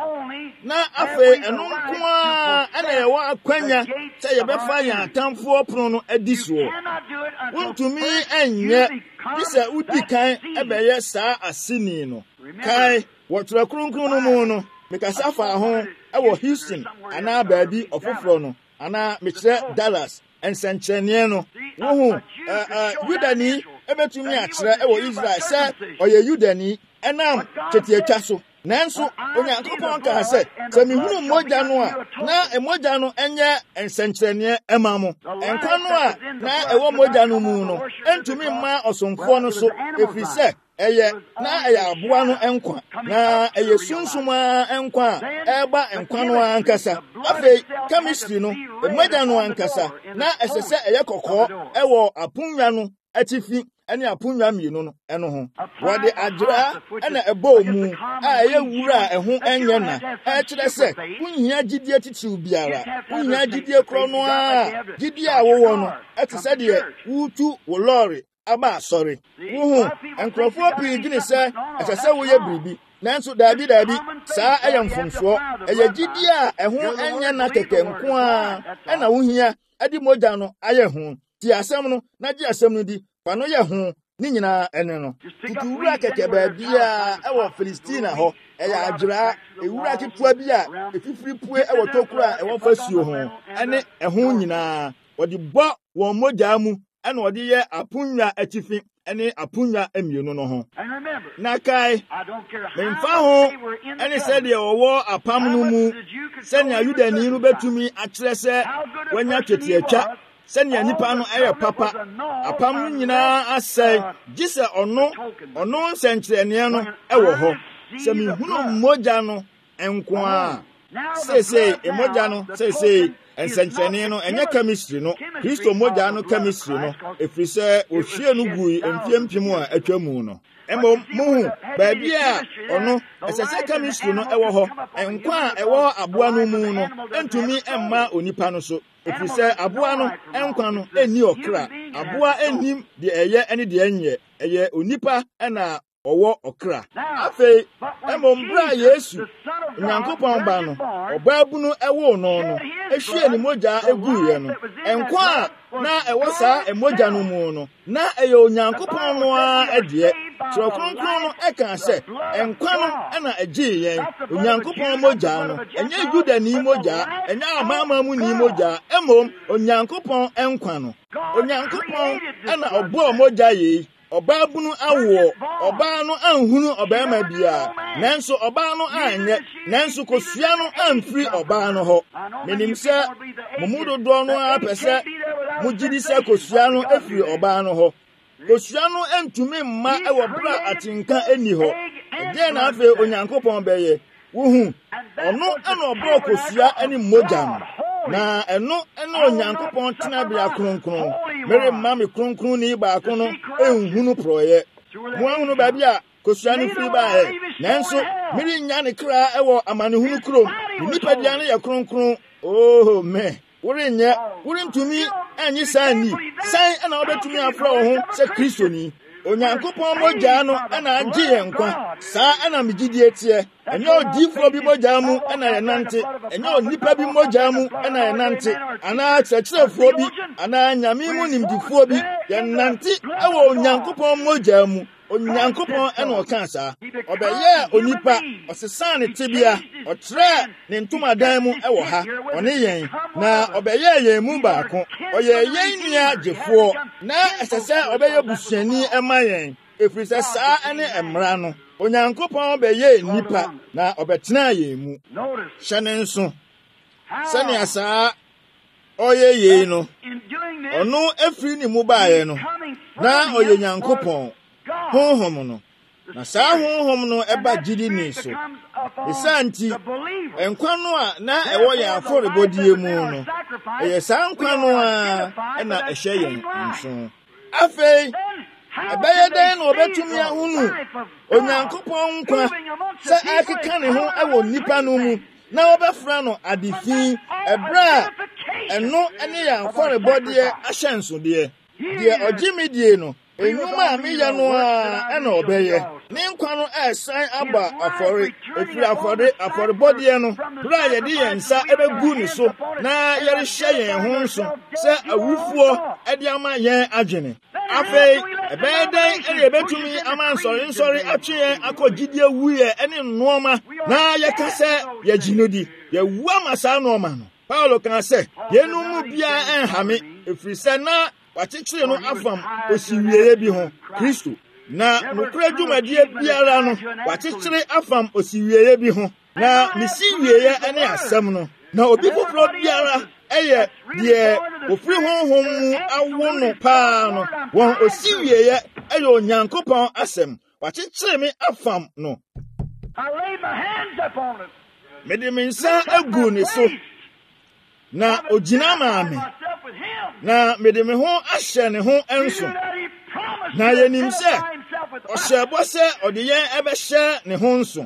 ɛno nko a ɛna yɛwɔ akwanya sɛ yɛbɛfa yɛn atamfoɔ pono no adi soɔ. Wontumi ɛnyɛ bi sɛ wodi kan ɛbɛyɛ saa aseni no. Kae wɔtwerɛ kronkron no mu no mekasa faa ho ɛwɔ Houston anaa baabi ɔfoforɔ no anaa mekyerɛ Dallas nsɛnkyerɛnneɛ no wohu Yudani ɛbɛtumi akyerɛ ɛwɔ Israel sɛ ɔyɛ Yudani ɛnam twetiatwa so nanso Onyankopɔn kaa sɛ mehunu mmogya no a na mmogya no ɛnyɛ nsɛnkyerɛnneɛ ɛma mo nkwa no a na ɛwɔ mmogya no mu no ɛntumi mma ɔsomfoɔ no so ɛfiri sɛ ɛyɛ aboa no nkwa na ɛyɛ sunsum a nkwa a ɛba nkwa no ankasa. Afei chemistry no mmogya no ankasa na ɛsɛ sɛ ɛyɛ kɔkɔɔ ɛwɔ aponnwa no atifi ɛne aponnwa mmienu no ɛno ho wɔde adwera ɛna ɛbɔ mu a ɛyɛ wura a ɛho ɛnyɛ na ɛkyerɛ sɛ wonhia gyidie titiw biara wonhia gyidie korɔ no a gyidie a wowɔ no ɛte sɛ deɛ wotu wo lɔre aba asɔre wohu nkurɔfoɔ pii gyene sɛ ɛsɛ sɛ woyɛ biribi nanso daabi saa ɛyɛ mfomsoɔ ɛyɛ gyidie a ɛho ɛnyɛ na kɛkɛ nko a ɛna wohia ɛde mogya no ayɛ ho ti asɛm no na gye asɛm no di fa no yɛ ho ne nyinaa ɛne no tutuwura kɛkɛ baabia ɛwɔ Filistina hɔ ɛyɛ adwera ewura ketewa bi a efifiri pue ɛwɔ tokuro a ɛwɔ fasuo ho ɛne ɛho nyinaa wɔde bɔ wɔn mogya mu ɛna wɔde yɛ aponnwa atifi ɛne aponnwa mmienu no ho na kae memfa ho ɛne sɛdeɛ wɔwɔ apam no mu sɛnea Yudani no bɛtumi akyerɛ sɛ wanya twetiatwa sɛnea nipa no ɛyɛ papa apam no nyinaa asɛe gye sɛ ɔno nsɛnkyerɛnneɛ no ɛwɔ hɔ sɛ mehunu mmogya no nko a seesei mmogya no seesei nsɛnkyerɛnneɛ no ɛnyɛ chemistry no Kristo mogya no chemistry no ɛfiri sɛ ohwie no gui mfie mpem a atwa mu no mmom muhu baabi a ɔno ɛsɛ sɛ chemistry no ɛwɔ hɔ nkwa a ɛwɔ aboa no mu no ɛntumi ɛmma onipa no so ɛfiri sɛ aboa no nkwa no ɛnni ɔkra aboa ɛnnim deɛ ɛyɛ ɛne deɛ ɛnyɛ ɛyɛ onipa ɛna ɔwɔ ɔkra. Afei mmom bere a Yesu Onyankopɔn ba no ɔbaabunu ɛwoo no no ehwie ne mogya eguiɛ no nkwa a na ɛwɔ saa mogya no mu no na ɛyɛ Onyankopɔn no a ɛdeɛ Twerɛ Kronkron no ɛka sɛ nkwa no ɛna ɛgye yɛn Onyankopɔn mogya no ɛnyɛ Yuda ni mogya ɛnyɛ amama mu ni mogya mmom Onyankopɔn nkwa no Onyankopɔn ɛna ɔbɔɔ mogya yi Ọbaa bunu awo ọbaa no anhunu ọbarima bia nanso ọbaa no anyɛ nanso kosua no amfiri ọbaa no hɔ menim sɛ mumudodo no apɛsɛ mugidi sɛ kosua no afiri ọbaa no hɔ kosua no antumi mma ɛwɔ bra atenka eni hɔ ɛgye na afei Onyankopɔn bɛyɛ wohu ɔno ɛna ɔbɔ kosua ani mogya no na ɛno ɛna Onyankopɔn tenabea kronkron mere mma me kronkron ni baako no ehunu proyɛ mo ahunu baabi a kosua no firi baaɛ nanso mere nya ne kra ɛwɔ amanehunu krom nipa dia no yɛ kronkron oh me worentumi anyi sani san ɛna wobɛtumi afra wo ho sɛ Kristoni Onyankopɔn mogya no ɛna agye yɛn nkwa saa ɛna megidie teɛ ɛnyɛ odiifo bi mogya mu ɛna yɛ nante ɛnyɛ onipa bi mogya mu ɛna yɛ nante anaa kyerɛkyerɛfoɔ bi anaa nyame mu nimdifoɔ bi yɛ nante ɛwɔ Onyankopɔn mogya mu Onyankopɔn ɛna ɔka saa ɔbɛyɛ onipa ɔsesan ne tebea ɔtrɛ ne ntomadan mu ɛwɔ ha ɔne yɛn na ɔbɛyɛ yɛn mu baako ɔyɛ yɛn nua gyefoɔ na ɛsɛ sɛ ɔbɛyɛ busuani ɛma yɛn ɛfiri sɛ saa ɛne mmara no Onyankopɔn bɛyɛ nipa na ɔbɛtena yɛn mu hyɛ ne nso sɛnea saa ɔyɛ yei no ɔno afiri ne mu baeɛ no na ɔyɛ Nyankopɔn honhom no na saa honhom no ɛba gyidi ni so esanti nkwa no a na ɛwɔ yɛn afɔrebɔdie mu no ɛyɛ saa nkwa no a ɛna ɛhyɛ yɛn nso afei ɛbɛyɛ dɛn na ɔbɛtumi ahunu Onyankopɔn nkwa sɛ akeka ne ho ɛwɔ nipa no mu na wɔbɛfra no adefin ɛbrɛ a ɛno ɛne yɛn afɔrebɔdeɛ ahyɛ nsodeɛ deɛ ɔgye me die no enyuma a meyɛ no a ɛna ɔbɛyɛ ne nkwa no ɛsan aba afɔre efiri afɔrebɔdeɛ no bere a yɛde yɛn nsa ɛbɛgu ne so na yɛrehyɛ yɛn ho nso sɛ awufoɔ ɛde ama yɛn adwene afei ɛbɛyɛ dɛn ɛne yɛbɛtumi ama nsɔre atwe yɛn akɔ gyidie wuyɛ ɛne nnoɔma na yɛka sɛ yɛgye no di yɛwu ama saa nnoɔma no Paulo kan sɛ yɛnum mu biara ɛnhame efiri sɛ na wakyekyere no afam osiwieye bi ho Kristo na nokora dwumadie biara no wakyekyere afam osiwieye bi ho na mesiwieye ɛne asɛm no na obi foforɔ biara ɛyɛ deɛ ofiri honhom mu awo no paa no wɔn osiwieye ɛyɛ Onyankopɔn asɛm wakyekyere me afam no mede me nsa agu ne so na ogyina maa me na mede me ho ahyɛ ne ho nso na yɛnim sɛ ɔhyɛ bɔ sɛ ɔde yɛn ɛbɛhyɛ ne ho nso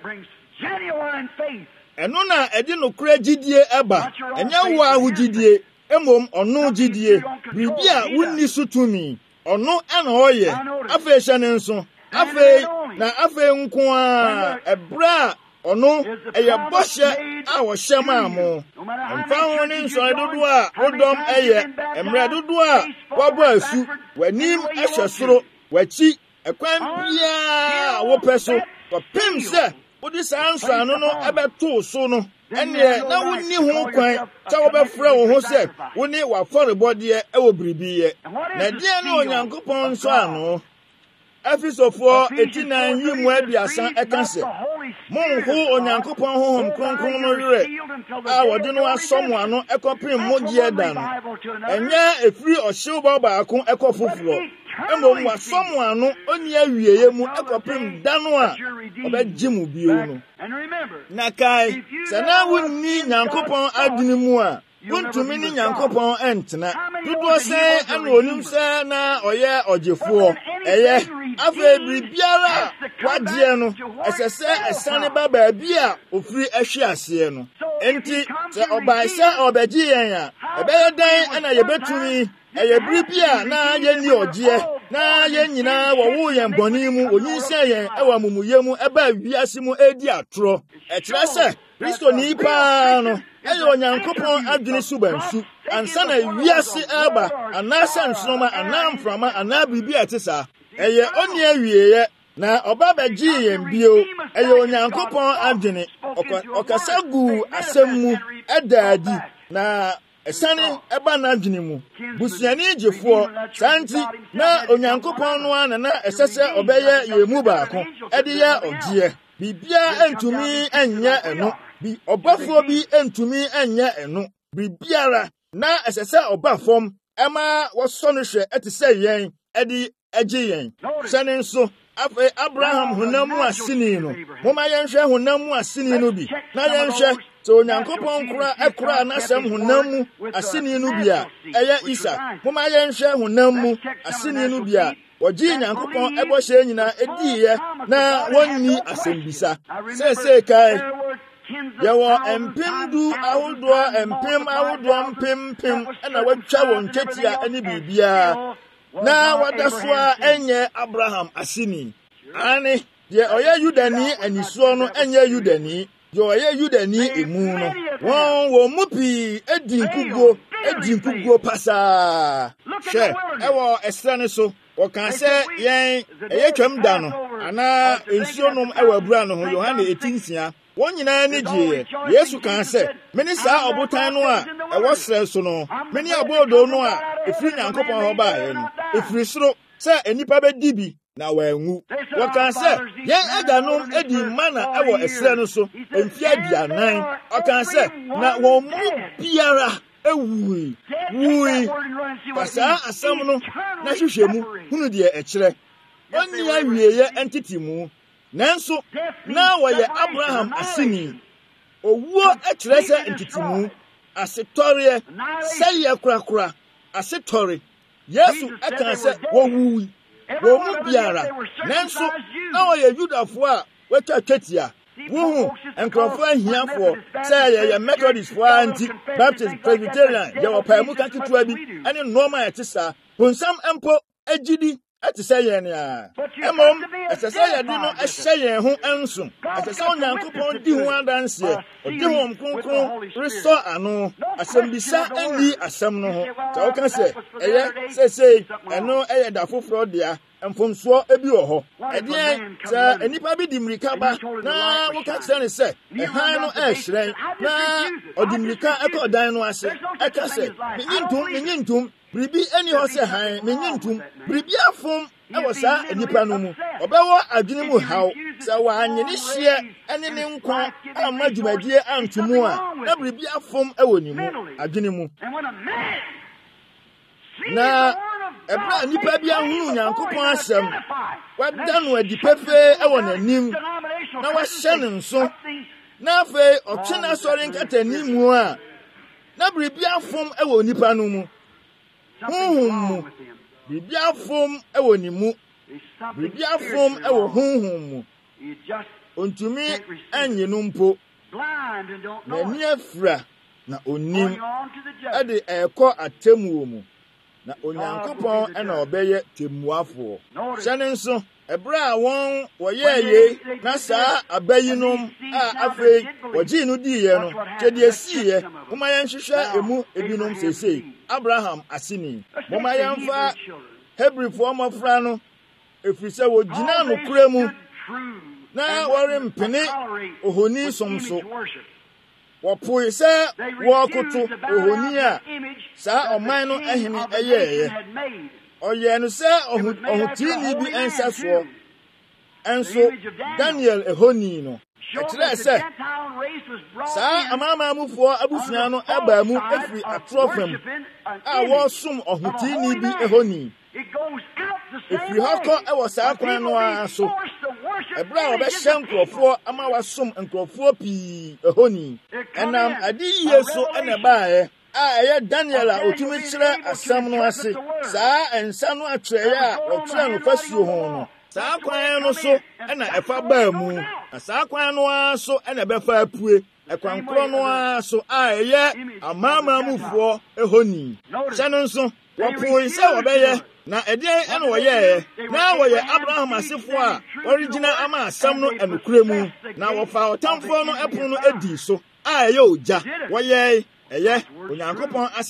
ɛno na ɛde nokora gyidie ɛba ɛnyɛ wo a wo gyidie mmom ɔno gyidie biribi a wonni so tumi ɔno ɛna ɔyɛ afei hyɛ ne nso afei nko a ɛbrɛ a ɔno ɛyɛ bɔhyɛ a wɔhyɛ maa mo mfa ho ne nsɔre dodoɔ a wodɔm ɛyɛ mmerɛ dodoɔ a wɔabɔ asu w'anim ɛhwɛ soro w'akyi ɛkwan biara a wopɛ so kɔpem sɛ wode saa nsɔano no ɛbɛtoo so no ɛneɛ na wonni ho kwan sɛ wobɛfrɛ wo ho sɛ wo ne w'afɔrebɔdeɛ ɛwɔ biribiyɛ na deɛ ne Onyankopɔn nsɔ ano Efisofoɔ 9:30 ɛka sɛ monho Onyankopɔn honhom kronkron no werɛ a wɔde no asɔ mo ano ɛkɔpem mogye da no ɛnyɛ efiri ɔhyew bɔ baako ɛkɔ foforɔ mmom wasɔ mo ano oni awieye mu ɛkɔpem da no a ɔbɛgye mo bio no na kae sɛ na wonni Nyankopɔn adwene mu a wontumi ne Nyankopɔn ɛntena dodoɔ sɛ ɛna onim sɛ na ɔyɛ ɔgyefoɔ ɛyɛ afei biribiara a wagyeɛ no ɛsɛ sɛ ɛsane ba baabi a ofiri ahwe aseɛ no enti sɛ ɔbae sɛ ɔbɛgye yɛn a ɛbɛyɛ dɛn ɛna yɛbɛtumi ɛyɛ biribi a na yɛnni ɔgyeɛ na yɛn nyinaa wɔwo yɛn bɔne mu onyinsɛn yɛn ɛwɔ amumuyɛ mu ɛbaa wiase mu edi atorɔ ɛkyerɛ sɛ Kristoni paa no ɛyɛ Onyankopɔn adwene subansu ansa na wiase ɛba anaasɛ nsoroma anaa mframa anaa biribi a ɛte saa ɛyɛ ɔne awieyɛ na ɔba bɛgye yɛn bio ɛyɛ onyankopɔn adwene ɔkasa gu asɛm mu ɛda adi na ɛsane ɛba n'adwene mu busuani gyefoɔ saa nti na onyankopɔn no ara na ɛsɛ sɛ ɔbɛyɛ yɛn mu baako ɛde yɛ ɔgyeɛ biribiara ntumi ɛnyɛ ɛno ɔbafoɔ bi ntumi ɛnyɛ ɛno biribiara na ɛsɛ sɛ ɔba fam ɛma wɔsɔ no hwɛ ɛte sɛ yɛn ɛde agye yɛn sɛne nso afei Abraham honam mu aseni no momma yɛnhwɛ honam mu aseni no bi na yɛnhwɛ sɛ onyankopɔn ɛkora n'asɛm honam mu aseni no bi a ɛyɛ Isak momma yɛnhwɛ honam mu aseni no bi a wɔgyee nyankopɔn ɛbɔhyɛ nyinaa ɛdiiɛ na wɔnni asɛmbisa seesei kae yɛwɔ mpem du ahodoɔ mpem ahodoɔ mpem ɛna wɔatwa wɔn twetia ɛne biribiara na wɔda so a ɛnyɛ Abraham aseni ane deɛ ɔyɛ Yudani anisoɔ no ɛnyɛ Yudani deɛ ɔyɛ Yudani emu no wɔn mu pii edi nkuguo pasaa hwɛ ɛwɔ ɛsrɛ no so wɔka sɛ yɛn ɛyɛ twam da no anaa nsuo nom ɛwɔ abura no ho Yohane 18:6 wɔn nyinaa ni gyeeɛ Yesu kaa sɛ mene saa ɔbotan no a ɛwɔ srɛ so no mene abɔɔdo no a ɛfiri Nyankopɔn hɔ baeɛ no ɛfiri soro sɛ nnipa bɛdi bi na wɔanwu wɔkaa sɛ yɛn agyanom adi mana ɛwɔ ɛsrɛ no so mfe 40 ɔkaa sɛ na wɔn mu biara wui fa saa asɛm no na hwehwɛ mu hunu deɛ ɛkyerɛ ɔnni awieyɛ ntete mu nanso na wɔyɛ Abraham aseni owuo ɛkyerɛ sɛ ntetemu asetɔreɛ sɛyɛ korakora asetɔre Yesu ɛka sɛ wɔwui wɔn mu biara nanso na wɔyɛ Yudafoɔ a wɔatwa twetia wohu nkurɔfoɔ ahiafoɔ sɛ yɛyɛ Methodistfoɔ anti Baptist Presbyterian yɛwɔ paamu ka ketewa bi ɛne nnoɔma a ɛte saa bonsam mpo agyidi ɛte sɛ yɛn a mmom ɛsɛ sɛ yɛde no ɛhyɛ yɛn ho nso ɛsɛ sɛ Onyankopɔn di ho adanseɛ ɔde ho kronkron resɔ ano asɛmbisa ɛnni asɛm no ho sɛ woka sɛ ɛyɛ seesei ɛno ɛyɛ da foforɔ dea mfomsoɔ ebi wɔ hɔ ɛdeɛn sɛ nnipa bi di mmirika ba na woka kyerɛ ne sɛ ɛhan no ɛɛhyerɛn na ɔde mmirika ɛkɔ ɔdan no ase ɛka sɛ menye ntom biribi ɛni hɔ sɛ han menye ntom biribi afom ɛwɔ saa nnipa no mu ɔbɛwɔ adwene mu haw sɛ wɔanye ne hyeɛ ɛne ne nkwa amma dwumadie antomu a na biribi afom ɛwɔ ne mu adwene mu na ɛbra nnipa bi ahunu Nyankopɔn asɛm wada no adi pefee ɛwɔ n'anim na wahyɛ ne nso na afei ɔtwe n'asɔre nkatani mu a na biribi afom ɛwɔ nnipa no mu honhom mu biribi afom ɛwɔ ne mu biribi afom ɛwɔ honhom mu ontumi anye no mpo n'ani afira na onim ɛde ɛkɔ atemmuo mu na Onyankopɔn ɛna ɔbɛyɛ temmuafoɔ hyɛne nso ɛberɛ a wɔn wɔyɛɛ yei na saa abayinom a afei wɔgyee no diiɛ no kyɛdeɛ siiɛ momma yɛnhwehwɛ emu ebinom seesei Abraham aseni momma yɛmfa Hebrifoɔ mmɔfra no ɛfiri sɛ wɔgyina nokora mu na wɔrempene ohoni som so wɔpoe sɛ wɔɔkoto ohoni a saa ɔman no ahene ɛyɛɛyɛ ɔyɛɛ no sɛ ɔhotiini bi ɛnsa soɔ ɛnso Daniel ehoni no ɛkyerɛɛ sɛ saa amanamanmufoɔ abusua no ɛbaa mu efiri atorɔ fam a wɔsom ɔhotiini bi ehoni efiri hɔ kɔ ɛwɔ saa kwan no ara so ɛberɛ a wɔbɛhyɛ nkurɔfoɔ ama wasom nkurɔfoɔ pii ehoni ɛnam ade yie so ɛna baeɛ a ɛyɛ Daniel a otumi kyerɛ asɛm no ase saa nsa no atwerɛeɛ a wɔtwerɛ no fasuo ho no saa kwan no so ɛna ɛfa baa mu na saa kwan no ara so ɛna ɛbɛfa apue ɛkwan korɔ no ara so a ɛyɛ amanamanmufoɔ ehoni hyɛ no nso wɔpoe sɛ wɔbɛyɛ na ɛdeɛn ɛna wɔyɛɛ na wɔyɛ Abraham asefoɔ a wɔregyina ama asɛm no ɛnokora mu na wɔfa ɔtamfoɔ no ɛpono no adi so a ɛyɛ ogya wɔyɛe ɛyɛ Onyankopɔn asɛm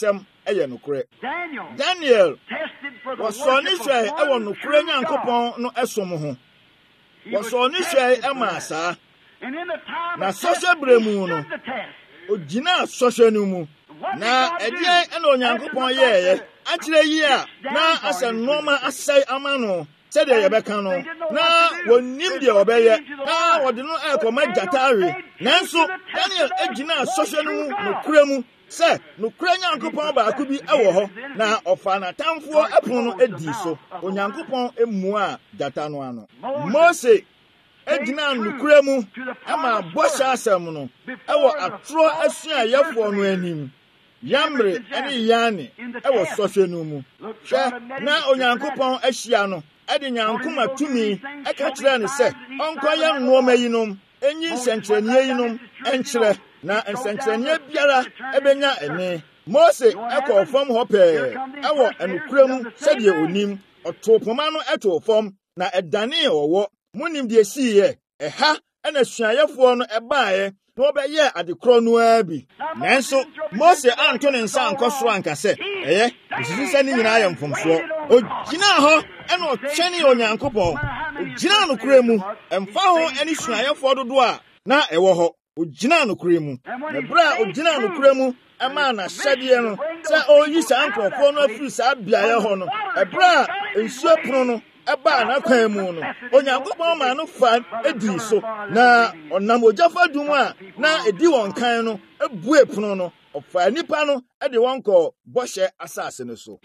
ɛyɛ nokore. Daniel Daniel tested for the wɔsɔɔ ne worship hwɛe of ɛwɔ one nokore true Nyankopɔn God. no ɛsom ho. He was Wɔsɔɔ ne tested hwɛe for ɛmaa that. saa. And in the time Na of test, sɔhwɛ berɛ he mu no, stood the test. ogyinaa sɔhwɛ no mu. Na ɛdeɛn ɛna Onyankopɔn yɛɛyɛ akyerɛ yi a na asɛ nneɛma asɛe ama no sɛdeɛ yɛbɛka no na wɔnnim deɛ wɔbɛyɛ na wɔde no ɛkɔma gyata awe. Nanso Daniel gyinaa sɔhwɛ no mu nokora mu sɛ nokora Nyankopɔn baako bi ɛwɔ hɔ na ɔfa n'atamfoɔ ɛpono no adi so. Onyankopɔn mmua gyata no ano. Mose gyinaa nokora mu ama bɔhyɛ asɛm no ɛwɔ atorɔ asuayɛfoɔ no anim. Yamre ne Yane ɛwɔ sɔhwɛ no mu. Hwɛ na Onyankopɔn ahyia no ɛde nyankoma tumi ɛka kyerɛ ne sɛ ɔnkɔyɛ nnoɔma yinom ɛnyi nsɛnkyerɛnneɛ yinom ɛnkyerɛ na nsɛnkyerɛnneɛ biara ɛbɛnya ɛne. Mose ɛkɔɔ fam hɔ pɛɛ ɛwɔ ɛnokora mu sɛdeɛ onim. Ɔtoo poma no ɛtoo fam na ɛdanee ɔwɔ. Monim deɛ siiɛ ɛha ɛna suayɛfoɔ no ɛbaeɛ na wɔbɛyɛ adekorɔ no ara bi. Nanso Mose anto ne nsa ankɔ soro anka sɛ ɛyɛ osisi sɛ ne nyinaa yɛ mfomsoɔ. Ogyinaa hɔ ɛna ɔtwɛnee Onyankopɔn. Ogyinaa nokora mu ɛmfa ho ɛne suayɛfoɔ dodoɔ a na ɛwɔ hɔ. Ogyinaa nokora mu. Na bere a ogyinaa nokora mu ɛmaa n'ahyɛdeɛ no sɛ ɔreyi saa nkurɔfoɔ no afiri saa beaeɛ hɔ no, ɛbere a nsuo pono no ɛbaa n'akwan mu no, Onyankopɔn maa no fa edi so na ɔnam ogya fadum a na edi wɔn kan no ebue pono no. Ɔfa nipa no ɛde wɔn kɔ bɔhyɛ asase no so.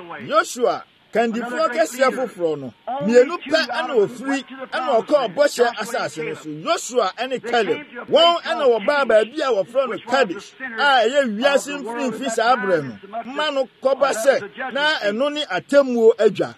Joshua kandifoɔ kɛseɛ foforɔ no mmienu pɛ ɛna ofiri ɛna ɔkɔɔ bɔhyɛ asase no so. Joshua ɛne Caleb wɔn ɛna wɔbaa baabi a wɔfrɛ no Kadesh a ɛyɛ wiase mfirimfiri saa berɛ no mma no kɔba sɛ na ɛno ne atemmuo adwa.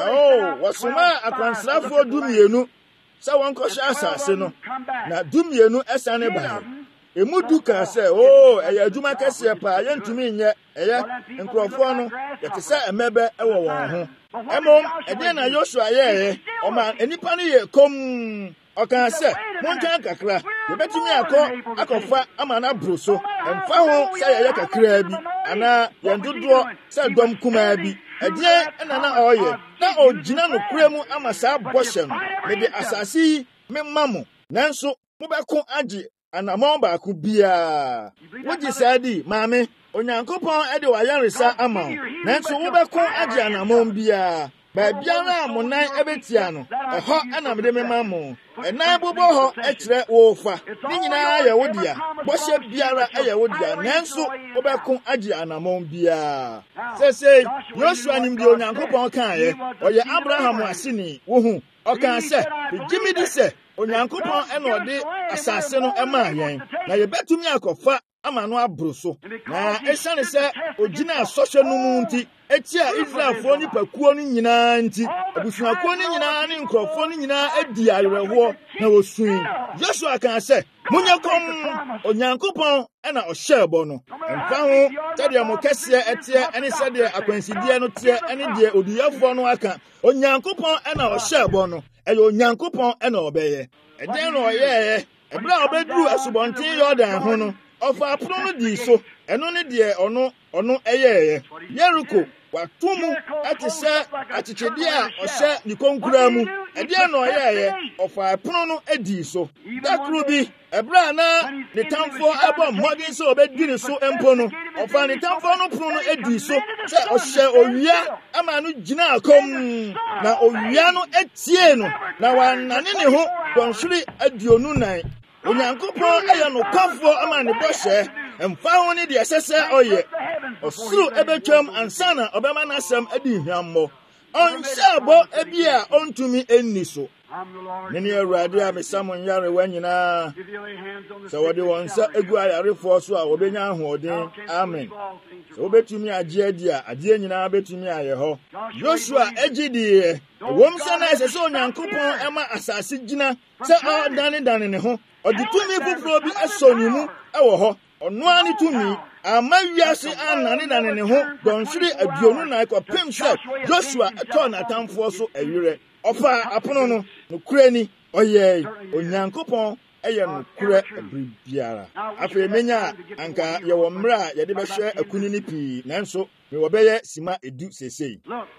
Na wɔsomaa akwansrafoɔ 12 sɛ wɔnkɔhyɛ asase no na 12 ɛsane bae. Emu du kaa sɛ ɛyɛ adwuma kɛseɛ paa yɛntumi nyɛ ɛyɛ nkurɔfoɔ no yɛte sɛ ɛmɛbɛ ɛwɔ wɔn ho. Mmom ɛdeɛ na Joshua yɛɛyɛ ɔma nnipa no yɛ kom. Ɔkaa sɛ montwɛn kakra yɛbɛtumi akɔfa ama no aboro so. Ɛmfa ho sɛ yɛyɛ kakraa bi anaa yɛn dodoɔ sɛ dɔm kumaa bi. Ɛdeɛ ɛna na ɔyɛ na ogyina nokora mu ama saa bɔhyɛ no. Mede asase yi memma mo nanso mobɛko agye anammɔn baako biara. Wogye saa di maame Onyankopɔn ɛde w'ayaresa ama wo nanso wobɛko agye anammɔn biara. Baabiara a mo nan ɛbɛtia no ɛhɔ ɛna mede mema mo. Ɛnan bobɔ hɔ ɛkyerɛ wofa ne nyinaa yɛ wo dea. Bɔhyɛ biara ɛyɛ wo dea nanso wobɛko agye anammɔn biara. Sɛsei Joshua nim deɛ Onyankopɔn kaeɛ. Ɔyɛ Abraham aseni wohu. Ɔkaa sɛ megye me di sɛ Onyankopɔn ɛna ɔde asase no ɛmaa yɛn na yɛbɛtumi akɔfa ama no aboro so. Na ɛsiane sɛ ogyina asɔhwɛ no mu nti eti a Israelfoɔ nipakuo no nyinaa nti abusuakuo no nyinaa ne nkurɔfoɔ no nyinaa adi awerɛhoɔ na wɔsui. Joshua kaa sɛ monyɛ kɔm Onyankopɔn ɛna ɔhyɛɛ bɔ no. Ɛmfa ho sɛdeɛ mo kɛseɛ ɛteɛ ɛne sɛdeɛ akwansideɛ no teɛ ɛne deɛ odiyɛfoɔ no aka. Onyankopɔn ɛna ɔhyɛɛ bɔ no. Ɛyɛ Onyankopɔn ɛna ɔbɛyɛ. Ɛdeɛn na ɔyɛɛ ɛberɛ a ɔbɛduru Asubɔnten Yordan ho no ɔfa apono no dii so. Ɛno ne deɛ ɔno ɛyɛɛ. Yeriko wato mu ɛte sɛ akyekyedeɛ a ɔhyɛ ne konkura mu. Ɛdeɛn na ɔyɛɛ ɔfa apono no adii so. Da koro bi ɛberɛ a na ne tamfoɔ ɛbɔ mmɔden sɛ ɔbɛdi ne so mpo no ɔfa ne tamfoɔ no pono no adii so sɛ ɔhyɛ owia ama no gyinaa kom na owia no atie no na wannane ne ho dɔnhwere 24. Onyankopɔn ɛyɛ nokwafoɔ ama ne bɔhyɛ. Ɛmfa ho ne deɛ ɛsɛ sɛ ɔyɛ. Ɔsoro ɛbɛtwam ansa na ɔbɛma n'asɛm adi nhwammɔ. Ɔnhyɛ bɔ ebi a ɔntumi enni so. Mene Awurade a mesa mo nyarewa nyinaa. Sɛ wɔde wɔn nsa egu ayarefoɔ so a wɔbɛnya ahoɔden. Amen. Sɛ wobɛtumi agye adi a adeɛ nyinaa bɛtumi ayɛ hɔ. Joshua agye diiɛ. Ɛwom sɛ na ɛsɛ sɛ Onyankopɔn ɛma asase gyina sɛ ɔdanedane ne ho. Ɔde tumi foforɔ bi asɔ ne mu ɛwɔ hɔ. Ɔnoa ne tumi ama wiase ananedane ne ho dɔnhwere 24 kɔpem sɛ Joshua ɛtɔɔ n'atamfoɔ so awerɛ. Ɔfa apono no nokura ni ɔyɛɛ. Onyankopɔn ɛyɛ no kura abiri biara afei menya anka yɛwɔ mmra yɛde bɛhwɛ akunini pii nanso me wɔbɛyɛ sima edu sesei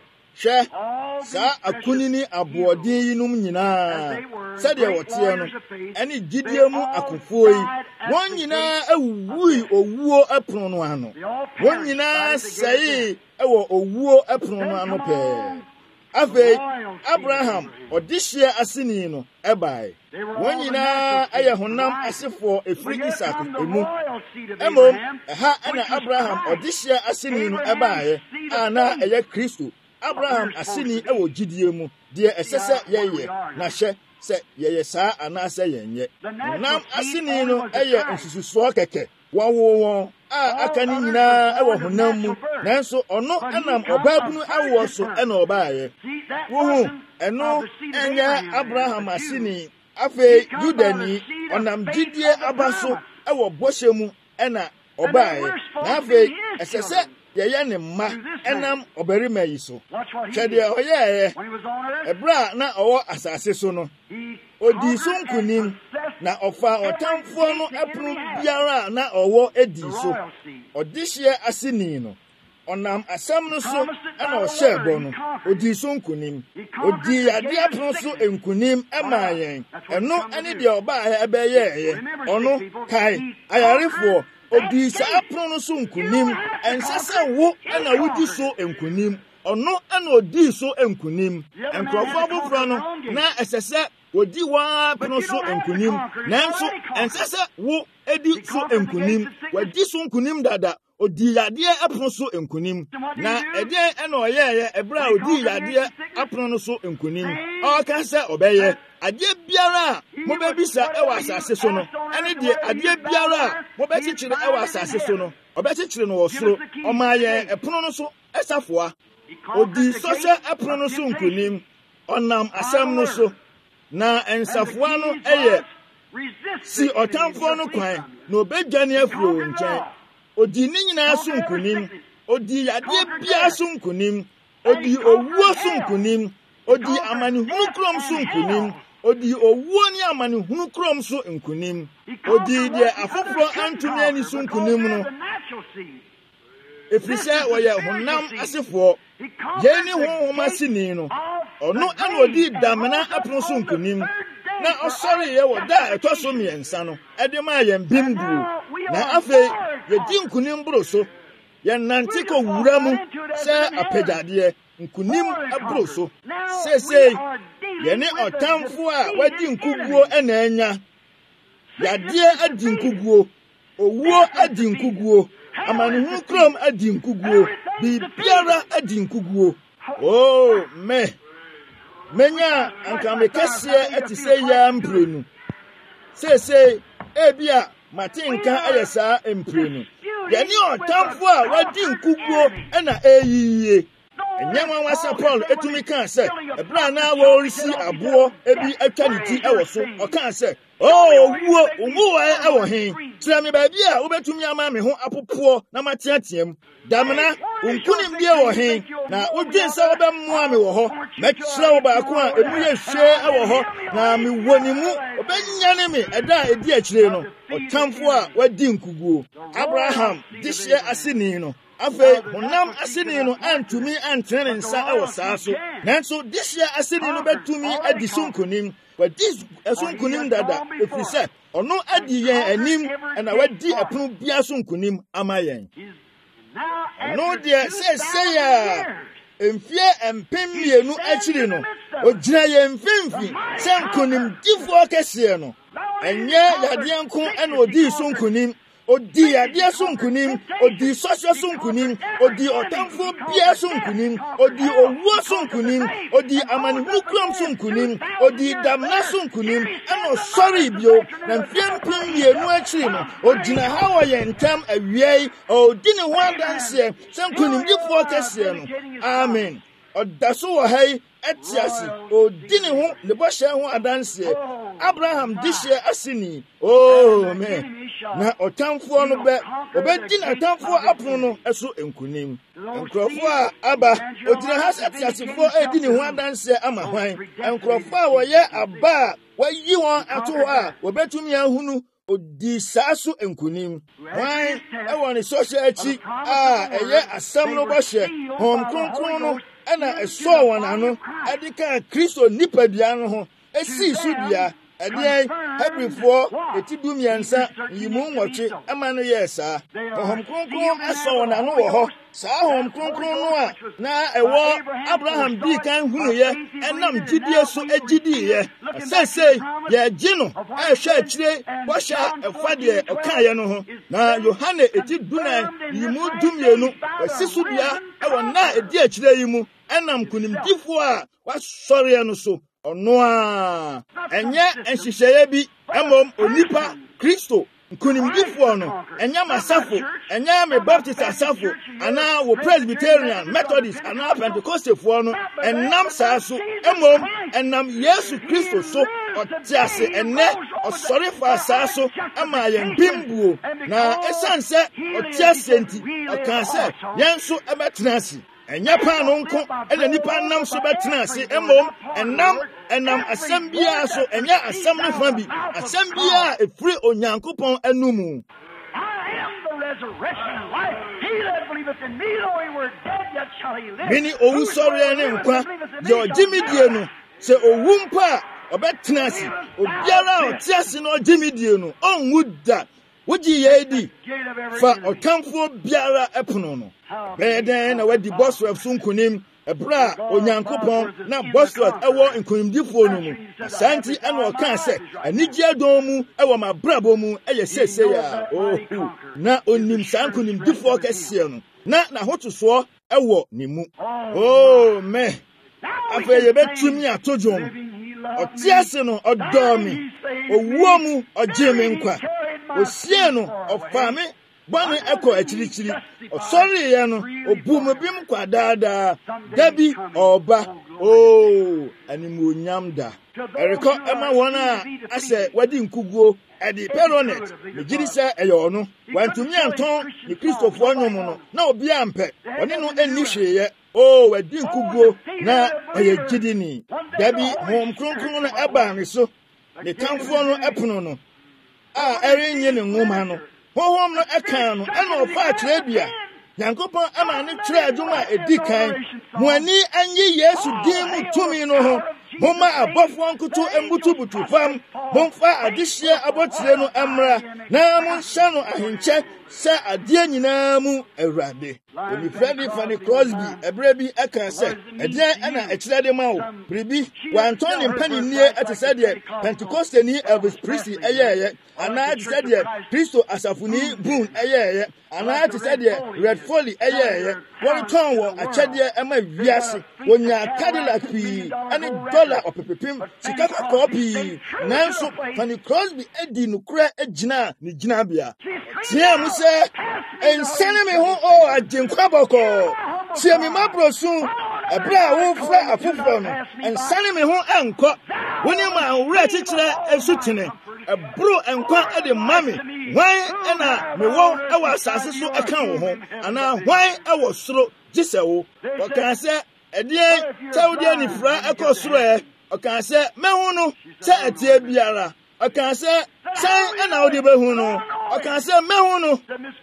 hwɛ saa akunini aboɔden yinum nyinaa sɛdeɛ wɔteɛ no ɛne gyidie mu akofoɔ yi wɔn nyinaa awuwui owuo ɛpono no ano wɔn nyinaa sɛe ɛwɔ owuo ɛpono no ano pɛɛ afei Abraham ɔdehyeɛ aseni no ɛbae wɔn nyinaa ɛyɛ honam asefoɔ efiri Isak emu mmom ɛha ɛna Abraham ɔdehyeɛ aseni no ɛbaeɛ a na ɛyɛ Kristo Abraham aseni ɛwɔ gyidie mu deɛ ɛsɛ sɛ yɛyɛ na hyɛ sɛ yɛyɛ saa anaasɛ yɛnyɛ honam aseni no ɛyɛ nsususoɔ kɛkɛ wɔwo wɔn a aka ne nyinaa ɛwɔ honam mu nanso ɔno ɛnam ɔbaabunu awoɔ so ɛna ɔbaeɛ wohu ɛno ɛnyɛ Abraham aseni afei Yudani ɔnam gyidie aba so ɛwɔ bɔhyɛ mu ɛna ɔbaeɛ na afei ɛsɛ sɛ yɛyɛ ne mma ɛnam ɔbarima yi so hwɛ deɛ ɔyɛeɛ ɛberɛ a na ɔwɔ asase so no ɔdii so nkonim na ɔfa ɔtamfoɔ no ɛpono biara a na ɔwɔ adi so ɔdehyeɛ aseni no ɔnam asɛm no so ɛna ɔhyɛɛ bɔ no ɔdii so nkonim ɔdii yadeɛ pono so nkonim ɛmaa yɛn ɛno ɛne deɛ ɔbaeɛ ɛbɛyɛeɛ ɔno kae ayarefoɔ ɔdii saa pono no so nkonim ɛnsɛ sɛ wo ɛna wodi so nkonim ɔno ɛna ɔdii so nkonim nkurɔfoɔ foforɔ no na ɛsɛ sɛ wɔdi wɔn pono so nkonim nanso ɛnsɛ sɛ wo edi so nkonim wɔdi so nkonim dada ɔdii yadeɛ ɛpono so nkonim na ɛdeɛ ɛna ɔyɛɛyɛ ɛberɛ a ɔdii yadeɛ apono no so nkonim ɔka sɛ ɔbɛyɛ adeɛ biara a mobɛbisa ɛwɔ asase so no ɛne deɛ adeɛ biara a mobɛkyekyere ɛwɔ asase so no ɔbɛkyekyere no wɔ soro ɔmaa yɛn ɛpono no so ɛsafoa ɔdii sɔhyɛ ɛpono no so nkonim ɔnam asɛm no so na nsafoa no ɛyɛ si ɔtamfoɔ no kwan na ɔbɛdwane afiri wɔn nkyɛn ɔdii ne nyinaa so nkonim ɔdii yadeɛ biara so nkonim ɔdii owuo so nkonim ɔdii amanehunu kurom so nkonim ɔdii owuo ne amanehunu kurom so nkonim ɔdii deɛ afoforɔ antumi ani so nkonim no ɛfiri sɛ wɔyɛ honam asefoɔ yɛn ne honhom aseni no ɔno ɛna ɔdii damena ɛpono so nkonim na ɔsɔreeɛ wɔ da a ɛtɔ so mmiɛnsa no ɛde maa yɛn bem duro na afei yɛdi nkonim boro so yɛnante kɔ wura mu sɛ apagyadeɛ nkonim aboro so seesei yɛne ɔtamfo a wadi nkuguo ɛna anya yadeɛ adi nkuguo owuo adi nkuguo amanehunu kurom adi nkuguo biribiara adi nkuguo menya anka mekɛseɛ ɛte sɛ yɛa mprenu seesei ebia mate nka ɛyɛ saa mprenu yɛne ɔtamfo a wadi nkuguo ɛna ɛyiyie ɛnyɛma wasa Paul etumi kaa sɛ ɛberɛ a na wɔresi aboɔ ebi atwa ne ti ɛwɔ so ɔkaa sɛ owuo owuwae ɛwɔ he kyerɛ me baabi a wobɛtumi ama me ho apopoɔ na mateateam damena nkonimdie wɔ he na wodwen sɛ wobɛmmoa me wɔ hɔ mɛkyerɛ wo baako a emu yɛ hwee ɛwɔ hɔ na mewɔ ne mu ɔbɛnyane me ɛda a ɛdi akyire no ɔtamfo a wadi nkuguo Abraham dehyeɛ aseni no afei honam aseni no antumi antene ne nsa ɛwɔ saa so nanso dehyeɛ aseni no bɛtumi adi so nkonim wadi so nkonim dada ɛfiri sɛ ɔno adi yɛn anim ɛna wadi ɛpono bia so nkonim ama yɛn ɔno deɛ seesei a mfie mpem mmienu akyiri no ogyina yɛn mfimfini sɛ nkonimdifoɔ kɛseɛ no ɛnyɛ yadeɛ nko ɛna odii so nkonim odi yadeɛ so nkonim odi sɔhyɛ so nkonim odi ɔtamfo bia so nkonim odi owuo so nkonim odi amanehunu kurom so nkonim odi damena so nkonim ɛna ɔsɔre bio na mfie mpem mmienu akyiri no ogyina ha wɔ yɛn ntam awia yi ɔdi ne ho adanseɛ sɛ nkonimdifoɔ kɛseɛ no amen odaso wo hai etiase odini ho ne bohye ho adanse Abraham dihye asini man na otamfo no be obedi na otamfo apono no eso enkunim enkrofo a aba odina ha etiasefo edini ho adanse ama hwan enkrofo a woye aba wayi won ato ho a obetumi ahunu odi saso enkunim hwan e social echi eye asam no bohye hom kronkron no ana eso won ano adika Kristo nipadua no ho esi sudua Adiai, happy for a tidumiansa, you moon watch it, a man, yes, sir. Home Concron, I saw an annual Sa home Concron, now a war, Abraham B. Can who ye, and nam Gidia so a Gidia. Say, yeah, Gino, I shall today, wash out a fadia or Kayano. Now, Johanna, a tibuna, you move to me, a Sisudia, I will not a dear Chilemu, and I'm couldn't give for what's sorry and so. Noa enya enhihye bi emom onipa Kristo nkunimdifo no enya masafo enya me Baptist asafo ana wo Presbyterian Methodist ana Pentecostal no enam saaso emom enam Yesu Kristo so otiase enne osore fa saaso ama yen bimbuo na esanse otiase nti okanse yenso ebetenasi enya pa no nko ena nipa nam so betenasi emom enam asembia so enya asem no fa bi asembia efri onyankopon anumu I am the resurrection and life. He that believeth in me, though he were dead, yet shall he live. Mini owu sori ene nkwa yo jimidie no se owu mpa obetenasi obiara otiase no jimidie no onwu da woji ye di fa otamfo biara epono no beden na wadi boswef sunkunim ebra onyankopon na boswef ewo nkunimdifo no mu santi ena oka se anigi adon mu ewo mabrabo mu eye sese ya na onim sankunimdifo kese no na hotoso ewo nimu me afa ye betumi atodwom otiase no odomi owuo mu ogeme nkwa osie no ofame bani eko achirichiri osori ye no obumu bim kwa dada dabi oba animonyam da eriko ema wona ase wadi nkuguo edi peronet mejiri se eyo no wantumi anton ni Kristofo anyom no na obi ampe oni no enihweye wadi nkuguo na eye gidini dabi hom kronkron no eba ne so ne tamfo no epono no erinye ne ngoma no hohom no ekan no ena ofa atrebia Yankopon ama ne tire adwuma edikan mo ani anye Yesu din mu tumi no ho moma abofo nkuto embutubutu fam momfa adehye abotire no amra na monhye no ahenche se ade nyina mu awurade obi Fanny Crosby ebra bi aka se ede ana ekire de ma wo pribi wanton ne mpani nie atese de Pentecostal ni Elvis Presley eyeye ana atese de Kristo asafuni bun eyeye ana atese de Red Foley eyeye won ton wo achede ema wiase wonya Cadillac pi ani dollar opepepim sika kopi nanso Fanny Crosby edi nukura ejina ni ginabia tia mu se ensane me ho ajenkwa boko tia me mabrosu ebra wo fra afofo no ensane me ho enko woni ma wura chichire esutine ebro enkwa ede mami hwan ena me wo ewa asase so eka wo ho ana hwan ewo soro gisewo okan se edie tawde ni fra ekosoro okan se mehu no se etie biara okan se san ena odi behu no okan se mehu no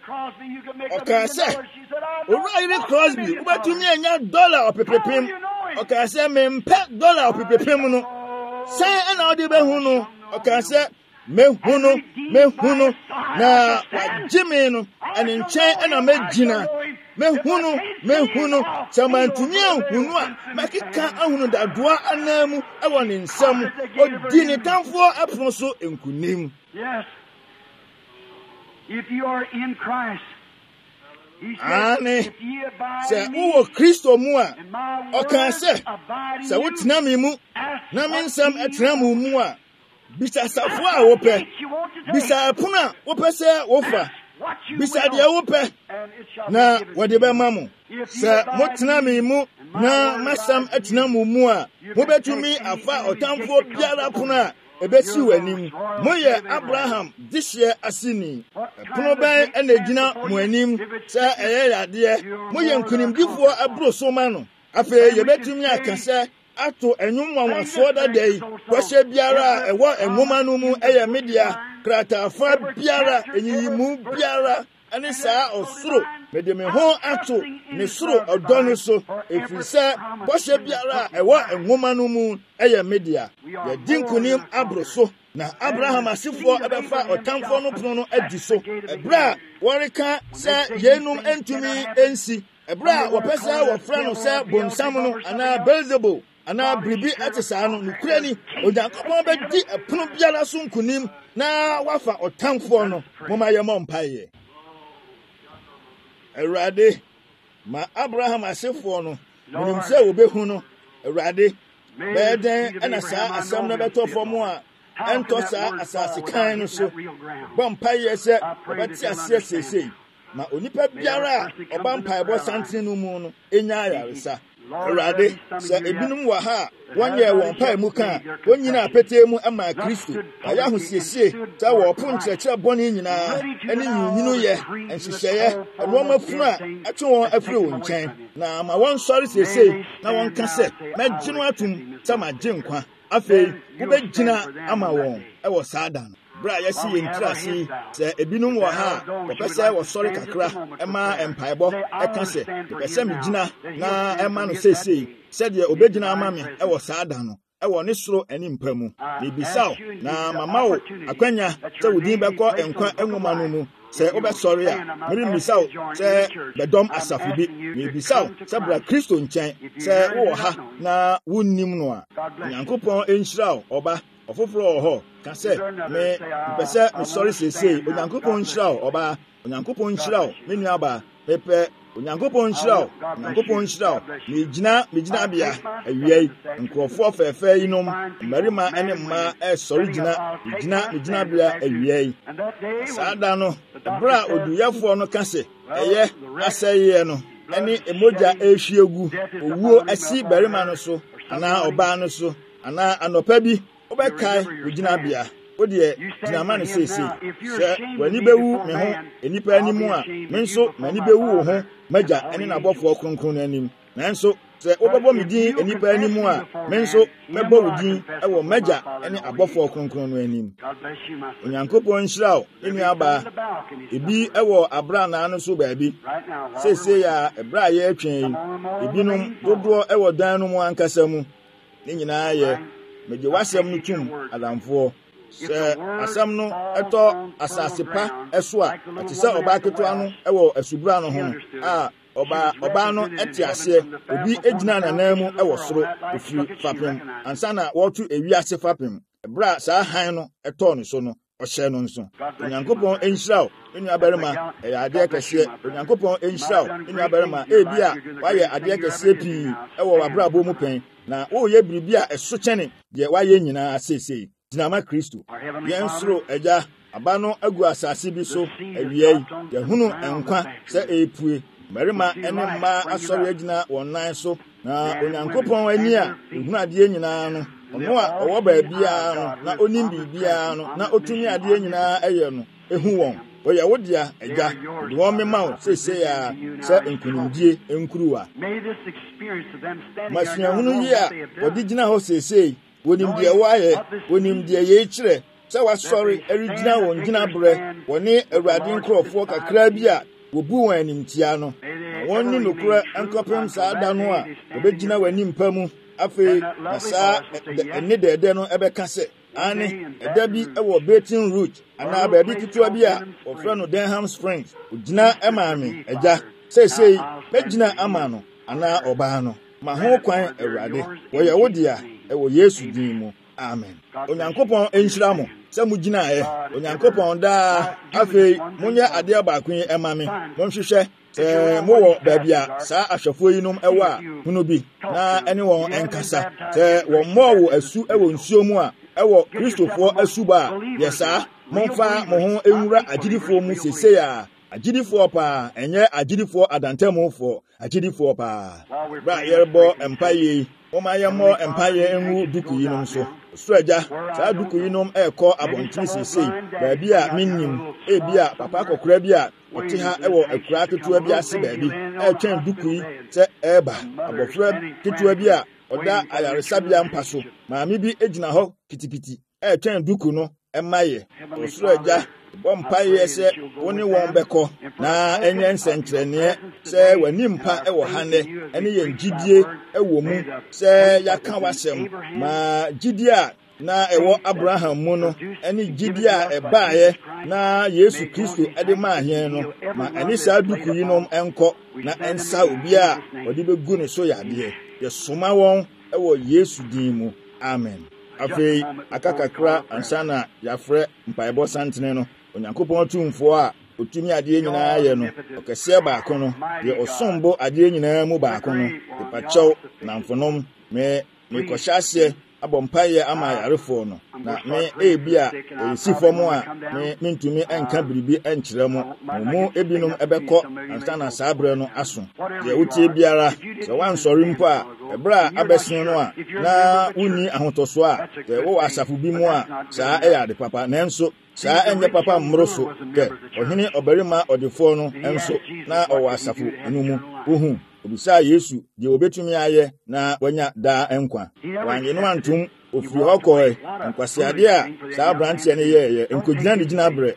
okan se O'Reilly Crosby ubatumi anya dollar opepepem okan se mempe dollar opepepem no san ena odi behu no okan se mehu no na wajime no ene nchen ena megina mehuno samantumi ahunu a makika ahunu dadoa anamu ewo ne nsam odi ne tamfo apono so enkunim. Yes, if you are in Christ, he says, if ye abide in me, Kristo mu a okan se wotena me mu na me nsam etena mu a bisa safo a wope bisa apono a wope se wofa bisa de wope na wode be mamu se motena me mu na masam atena mu a mobetumi afa otamfo biara pono a ebesi wanim moyɛ Abraham dihye asini pono bɛn enegina mo anim sɛ ɛyɛ yadeɛ moyɛ nkunimdifo aburo so ma no afei yebetumi akasa ato enwonwanwaso dadai kwahye biara ɛwɔ enwoma no mu ɛyɛ media kratafa biara enyiyimu biara ani saa osoro mede me ho ato ne soro ɔdɔ no so efisɛ kwahye biara ɛwɔ enwoma no mu ɛyɛ media yɛdi nkunim abro so na Abraham asifo ɛbɛfa ɔtamfo no pono no adi so ɛbra wɔreka sɛ yenum entumi ensi ɛbra wɔpɛ sɛ wɔfrɛ no sɛ bonsam no anaa Beelzebul ana bribi atesa no nukura ni Onyankopɔn bɛdi ɛpono biara so nkunim na wafa ɔtamfo no moma yɛ mɔ mpaeɛ Awurade ma Abraham asefo no menim sɛ wobehu no Awurade bɛyɛ den ɛna saa asɛm no bɛtɔ fam a ɛntɔ saa asase kan no so bɔ mpaeɛ sɛ wɔbɛte aseɛ seesei ma onipa biara a ɔba mpaebɔ santen no mu no enya ayaresa Awurade sɛ ebinom wɔ ha a wɔnyɛ wɔn mpae mu ka wɔn nyinaa apete mu ama Kristo ayɛ ahosiesie sɛ wɔpo nkyerɛkyerɛ bɔne nyinaa ɛne nyinnyinu yɛ nhyehyɛeɛ ɛnoɔma funu a ɛtwe wɔn afiri wɔn nkyɛn na ma wɔn sɔre seesei na wɔn ka sɛ mɛgye no atom sɛ magye nkwa afei wobɛgyina ama wɔn ɛwɔ saa da no bra yɛsi yɛn tirase sɛ ebinom wɔ ha wɔpɛ sɛ wɔsɔre kakra ɛma mpaebɔ ɛka sɛ wɔpɛ sɛ megyina na ɛma no seesei sɛdeɛ obegyina ama me ɛwɔ saa da no ɛwɔ ne soro ani mpa mu bibisaw na mama wo akwanya sɛ wo din bɛkɔ nkwa nwoma no mu sɛ wobɛsɔre a meremmisaw sɛ bɛdɔm asafo bi mebisaw sɛ bra Kristo nkyɛn sɛ wowɔ ha na wonnim no a Onyankopɔn ɛnhyira wo ɔba ɔfoforɔ wɔ hɔ ka sɛ mepɛ sɛ mesɔre seesei Onyankopɔn nhyira wo ɔbaa Onyankopɔn nhyira wo me nuabaa mepɛ Onyankopɔn nhyira wo Onyankopɔn nhyira wo megyina bea awiai nkurɔfoɔ fɛɛfɛ yinom mmarima ne mmaa ɛsɔre megyina bea awiai saa da no ɛberɛ a oduyɛfoɔ no ka sɛ ɛyɛ asɛeɛ no ɛne emogya ɛhwie gu owuo asi barima no so anaa ɔbaa no so anaa anɔpa bi wobɛkae wogyina bea wodeɛ gyinama no seesei sɛ w'ani bɛwu me ho enipa anim a me nso m'ani bɛwu wo ho magya ɛne n'abɔfoɔ kronkron no anim nanso sɛ wobɛbɔ me din enipa anim a me nso mɛbɔ wo din ɛwɔ magya ɛne abɔfoɔ kronkron no anim Onyankopɔn nhyira wo enuabaa ebi ɛwɔ abranaa no so baabi seesei a ɛberɛ a yɛatwɛn yi ebinom dodoɔ ɛwɔ dan no mu ankasa mu ne nyinaa yɛ megye w'asɛm no tum adamfoɔ sɛ asɛm no ɛtɔ asase pa ɛso a ɛte sɛ ɔbaa ketewa no ɛwɔ asubura no ho a ɔbaa no ɛte aseɛ obi egyina nanan mu ɛwɔ soro ofiri fapem ansa na wɔto ewiase fapem ɛberɛ a saa hann no ɛtɔɔ no so no ɔhyɛ no nso Onyankopɔn ɛnhyira wo enuabarima ɛyɛ adeɛ kɛseɛ Onyankopɔn ɛnhyira wo enuabarima ebi a wayɛ adeɛ kɛseɛ pii ɛwɔ w'abrabɔ mu pɛn na woyɛ biribi a ɛso kyɛne deɛ wayɛ nyinaa seesei gyinama Kristo yɛn soro agya aba no agu asase bi so awia yi yɛhunu nkwa sɛ ɛpue mmarima ne mmaa asɔre agyina wɔn nan so na Onyankopɔn ani a ehunu adeɛ nyinaa no ɔno a ɔwɔ baabiara no na onim biribiara no na otumi adeɛ nyinaa ɛyɛ no ehu wɔn ɔyɛ wo dea agya de wɔn mema wo seesei a sɛ nkonimdie nkuruwa masuahunu yi a wɔde gyina hɔ seesei wonim deɛ wɔayɛ wonim deɛ yɛkyerɛ sɛ wasɔre ɛregyina wɔn gyinaberɛ wɔne Awurade nkurɔfoɔ kakra bi a wobu wɔn animtia no na wɔn ne nokorɛ nkɔpem saa da no a wɔbɛgyina wɔn animpa mu afei na saa ɛne dɛɛdɛ no ɛbɛka sɛ ane ɛda bi ɛwɔ Baton Rouge anaa baabi ketewa bi a wɔfrɛ no Denham Springs ogyina ɛmaa me agya seesei mɛgyina ama no anaa ɔbaa no ma ho kwan Awurade wɔyɛ wo dea ɛwɔ Yesu din mu amen Onyankopɔn ɛnhyira mo sɛ mugyinaeɛ Onyankopɔn daa afei monyɛ adeɛ baako yi ɛma me monhwehwɛ sɛ mowɔ baabi a saa ahwɛfoɔ yinom ɛwɔ a hunu bi na ɛne wɔn ɛnkasa sɛ wɔn mmɔɔ wɔ asu ɛwɔ nsuo mu a ɛwɔ Kristofoɔ asuba a yɛ saa momfa mo ho ɛnwura agyidifoɔ mu seesei a agidifo pa enye agidifo adantemufo agidifo pa bra yerbo empaye oma yemo empaye enwu duku yinom so suraja saa duku yinom ekọ abontiri sesei baabi a minnim ebi a papa kokora bi a ote ha ewo akura ketewa bi ase baabi etwen duku yi se eba abofra ketewa bi a oda ayaresabia mpaso maami bi ejina hɔ kitikiti etwen duku no emaye suraja bompaye se woni won beko na enye nsenkyerene se wani mpa ewo hane ene ye ngidie ewo mu se yaka wasem ma gidie a na ewo Abraham mu no ene gidie a ebaaye na Yesu Kristo ede ma ahye no ma ene saa duku yinom enko na ensa obi a odi begu ne so yade ye soma won ewo Yesu din mu amen. Afei akakakra ansana yafre mpaebo santene no Onyankopɔn tumfo a otumi ade nyinaa yɛ no okese baako no ye osombo ade nyinaa mu baako no ipakyɛw na mfonom me kɔhyase abompaye ama yarefo no na me ebi a sifo mu a me ntumi enka biribi enkyerɛ mu ebinom ebekɔ ansana saabre no aso ye wotie biara sɛ wansɔre mpo a ebra abesin no a na wuni ahotoso a wo asafo bi mu a saa ɛyɛ ade papa nanso saa enye papa mmroso ke ohini obarima odefo no enso na owo asafo enumu ohu obisa Yesu je obetumi aye na wanya da enkwa wanye no antum ofiri hokoi nkwasiade a saa branche ne ye enkogina ne gina bre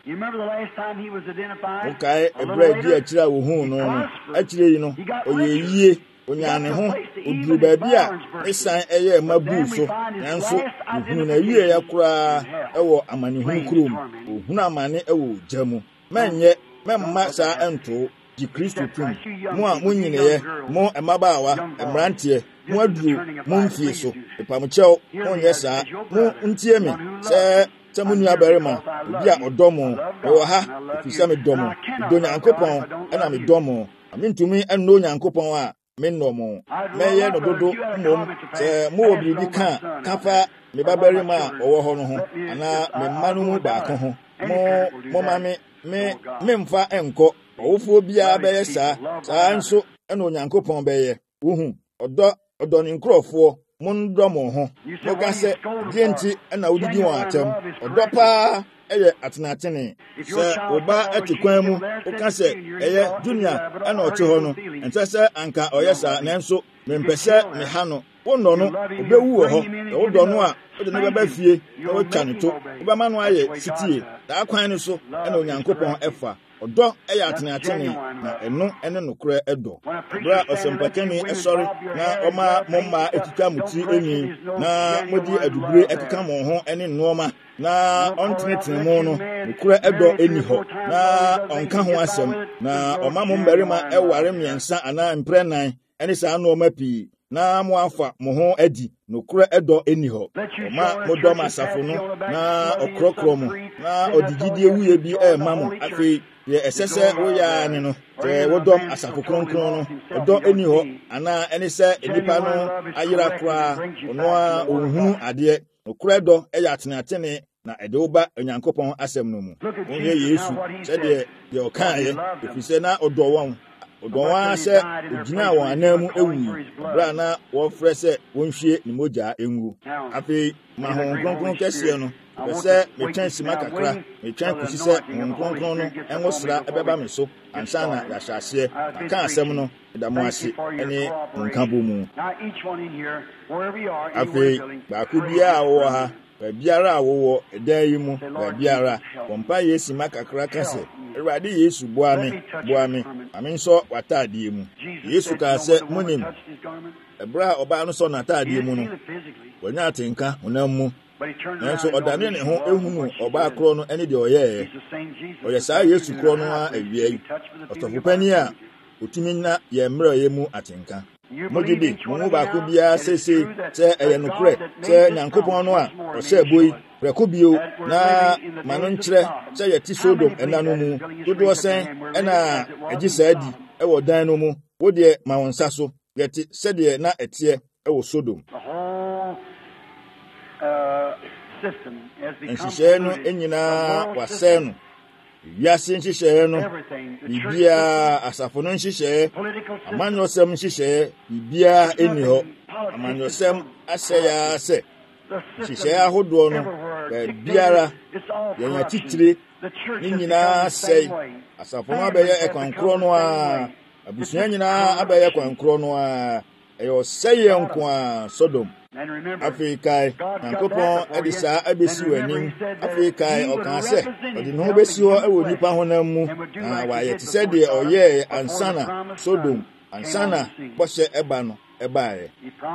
okay ebra di akira wo hu no akire yi no oyeyie onyane ho oduru baabi a esan eye mabu so nanso ohunu na wie ya kura ewo amanihu kurom ohunu amane ewo jamu menye memma saa ento di Kristo tum mo a munyineye mo emabaawa emrante mo aduru mo mfie so epamkyɛw mo nyɛ saa mo ntie me sɛ mo nua barima obi a ɔdɔmo ɛwɔ ha efisɛ me dɔmo do Nyankopɔn ɛna me dɔmo amintumi ɛno Nyankopɔn a mennomo meye no dodo mmom sɛ mo obi bi ka kafa me babarima a ɔwɔ hɔ no ho ana me mma no mu baako ho mo ma me mfa enkɔ ɔwofo bia bɛyɛ saa nso ɛna Onyankopɔn bɛyɛ wohu ɔdɔ ne nkurɔfoɔ mo ndɔ mo ho moka sɛ die nti ɛna wodidi wɔn atam ɔdɔ paa ɛyɛ atenatene sɛ oba ɛte kwan mu woka sɛ ɛyɛ junior ɛna ɔte hɔ no ɛnsɛ sɛ anka ɔyɛ saa nanso mempɛ sɛ me ha no wonnɔ no obewu wɔ hɔ na wodɔ no a wode ne bɛba fie na wotwa ne to wobɛma no ayɛ sitie daa kwan no so ɛna Onyankopɔn ɛfa ɔdɔ ɛyɛ atenatene na ɛno ɛne nokorɛ ɛdɔ bra ɔsɛmpakani ɛsɔre na ɔma momma ekika muti enyi na modi adubure ɛkeka mo ho ɛne nnoɔma na ɔntenetene mu no nokorɛ ɛdɔ eni hɔ na ɔnka ho asɛm na ɔma mo mbarima ɛware mmiɛnsa anaa mprɛnan ɛne saa nnoɔma pii na mo afa mo ho adi nokorɛ ɛdɔ eni hɔ ɔma mo dɔm asafo no na ɔkorɔkorɔ mo na ɔdigidie wuye bi ɛma mo afei ye esese woya ne no te wodom asafo kronkron no odo eni hɔ ana ene se enipa no ayira kra ono a ohunu ade okura do eya atenatene na ede oba Onyankopɔn asɛm no mu onye Yesu se de ɔkaaye efise na odo wɔn sɛ ogina wɔn anamu ewu bra na wɔfrɛ sɛ wɔnhwie ne mogya engu afei ma ho kronkron kɛseɛ no sɛ metwɛn sima kakra metwɛn kosi sɛ nkronkron no ɛnwo sra ɛbɛba me so ansa na yɛahyɛaseɛ aka asɛm no ɛda mo ase ɛne nka bɔ mu afei baako biara a wɔwɔ ha baabiara a wɔwɔ ɛdan yi mu baabiara wɔmpa yɛ sima kakra ka sɛ Awurade Yesu boa me ame nso watadeɛ mu Yesu kaa sɛ monim ɛbra a ɔbaa no sɔ n'atadeɛ mu no wɔnya atenka honam mu nanso ɔdane ne ho ehunu ɔbaa korɔ no ɛne deɛ ɔyɛɛ ɔyɛ saa Yesu korɔ no a awia yi ɔtɔfopani a otumi na yɛ mmerɛ mu atenka mogidi mo mu baako biara sese sɛ ɛyɛ nokorɛ sɛ Nyankopɔn no a ɔhyɛ boi prɛko bio na ma no nkyerɛ sɛ yɛte Sodom ɛna no mu dodoɔ sɛn ɛna agye saa di ɛwɔ dan no mu wo deɛ ma wo nsa so yɛte sɛdeɛ na ɛteɛ ɛwɔ Sodom nhyehyɛe no nyinaa wasɛe no wiase nhyehyɛ no bibia asafo no nhyehyɛ amanyɔsɛm nhyehyɛ bibia eni hɔ amanyɔsɛm asɛya sɛ nhyehyɛ ahodoɔ no biara yɛnya titire ne nyinaa sɛe asafo no abɛyɛ ɛkwankorɔ no a abusua nyinaa abɛyɛ kwankorɔ no a ɛyɛ ɔsɛeɛ nko a Sodom. Afei kae Nyankopɔn ɛde saa abɛsi w'anim. Afei kae ɔkaa sɛ ɔde ne ho bɛsi hɔ ɛwɔ nipa honam mu na wayɛ te sɛ deɛ ɔyɛɛ ansana Sodom ansana bɔhyɛ ɛba no ɛbaeɛ.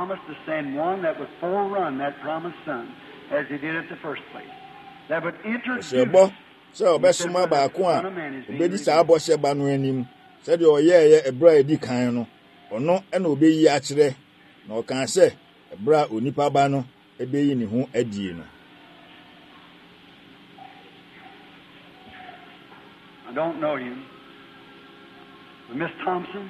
Ɔhyɛ bɔ sɛ ɔbɛsoma baako a obɛdi saa bɔhyɛ ba no anim sɛdeɛ ɔyɛɛyɛ ɛberɛ a ɛdi kan no ɔno ɛna obɛyi akyerɛ na ɔkaa sɛ ɛberɛ a onipa ba no ɛbɛyi ne ho adie no. I don't know you, but Miss Thompson,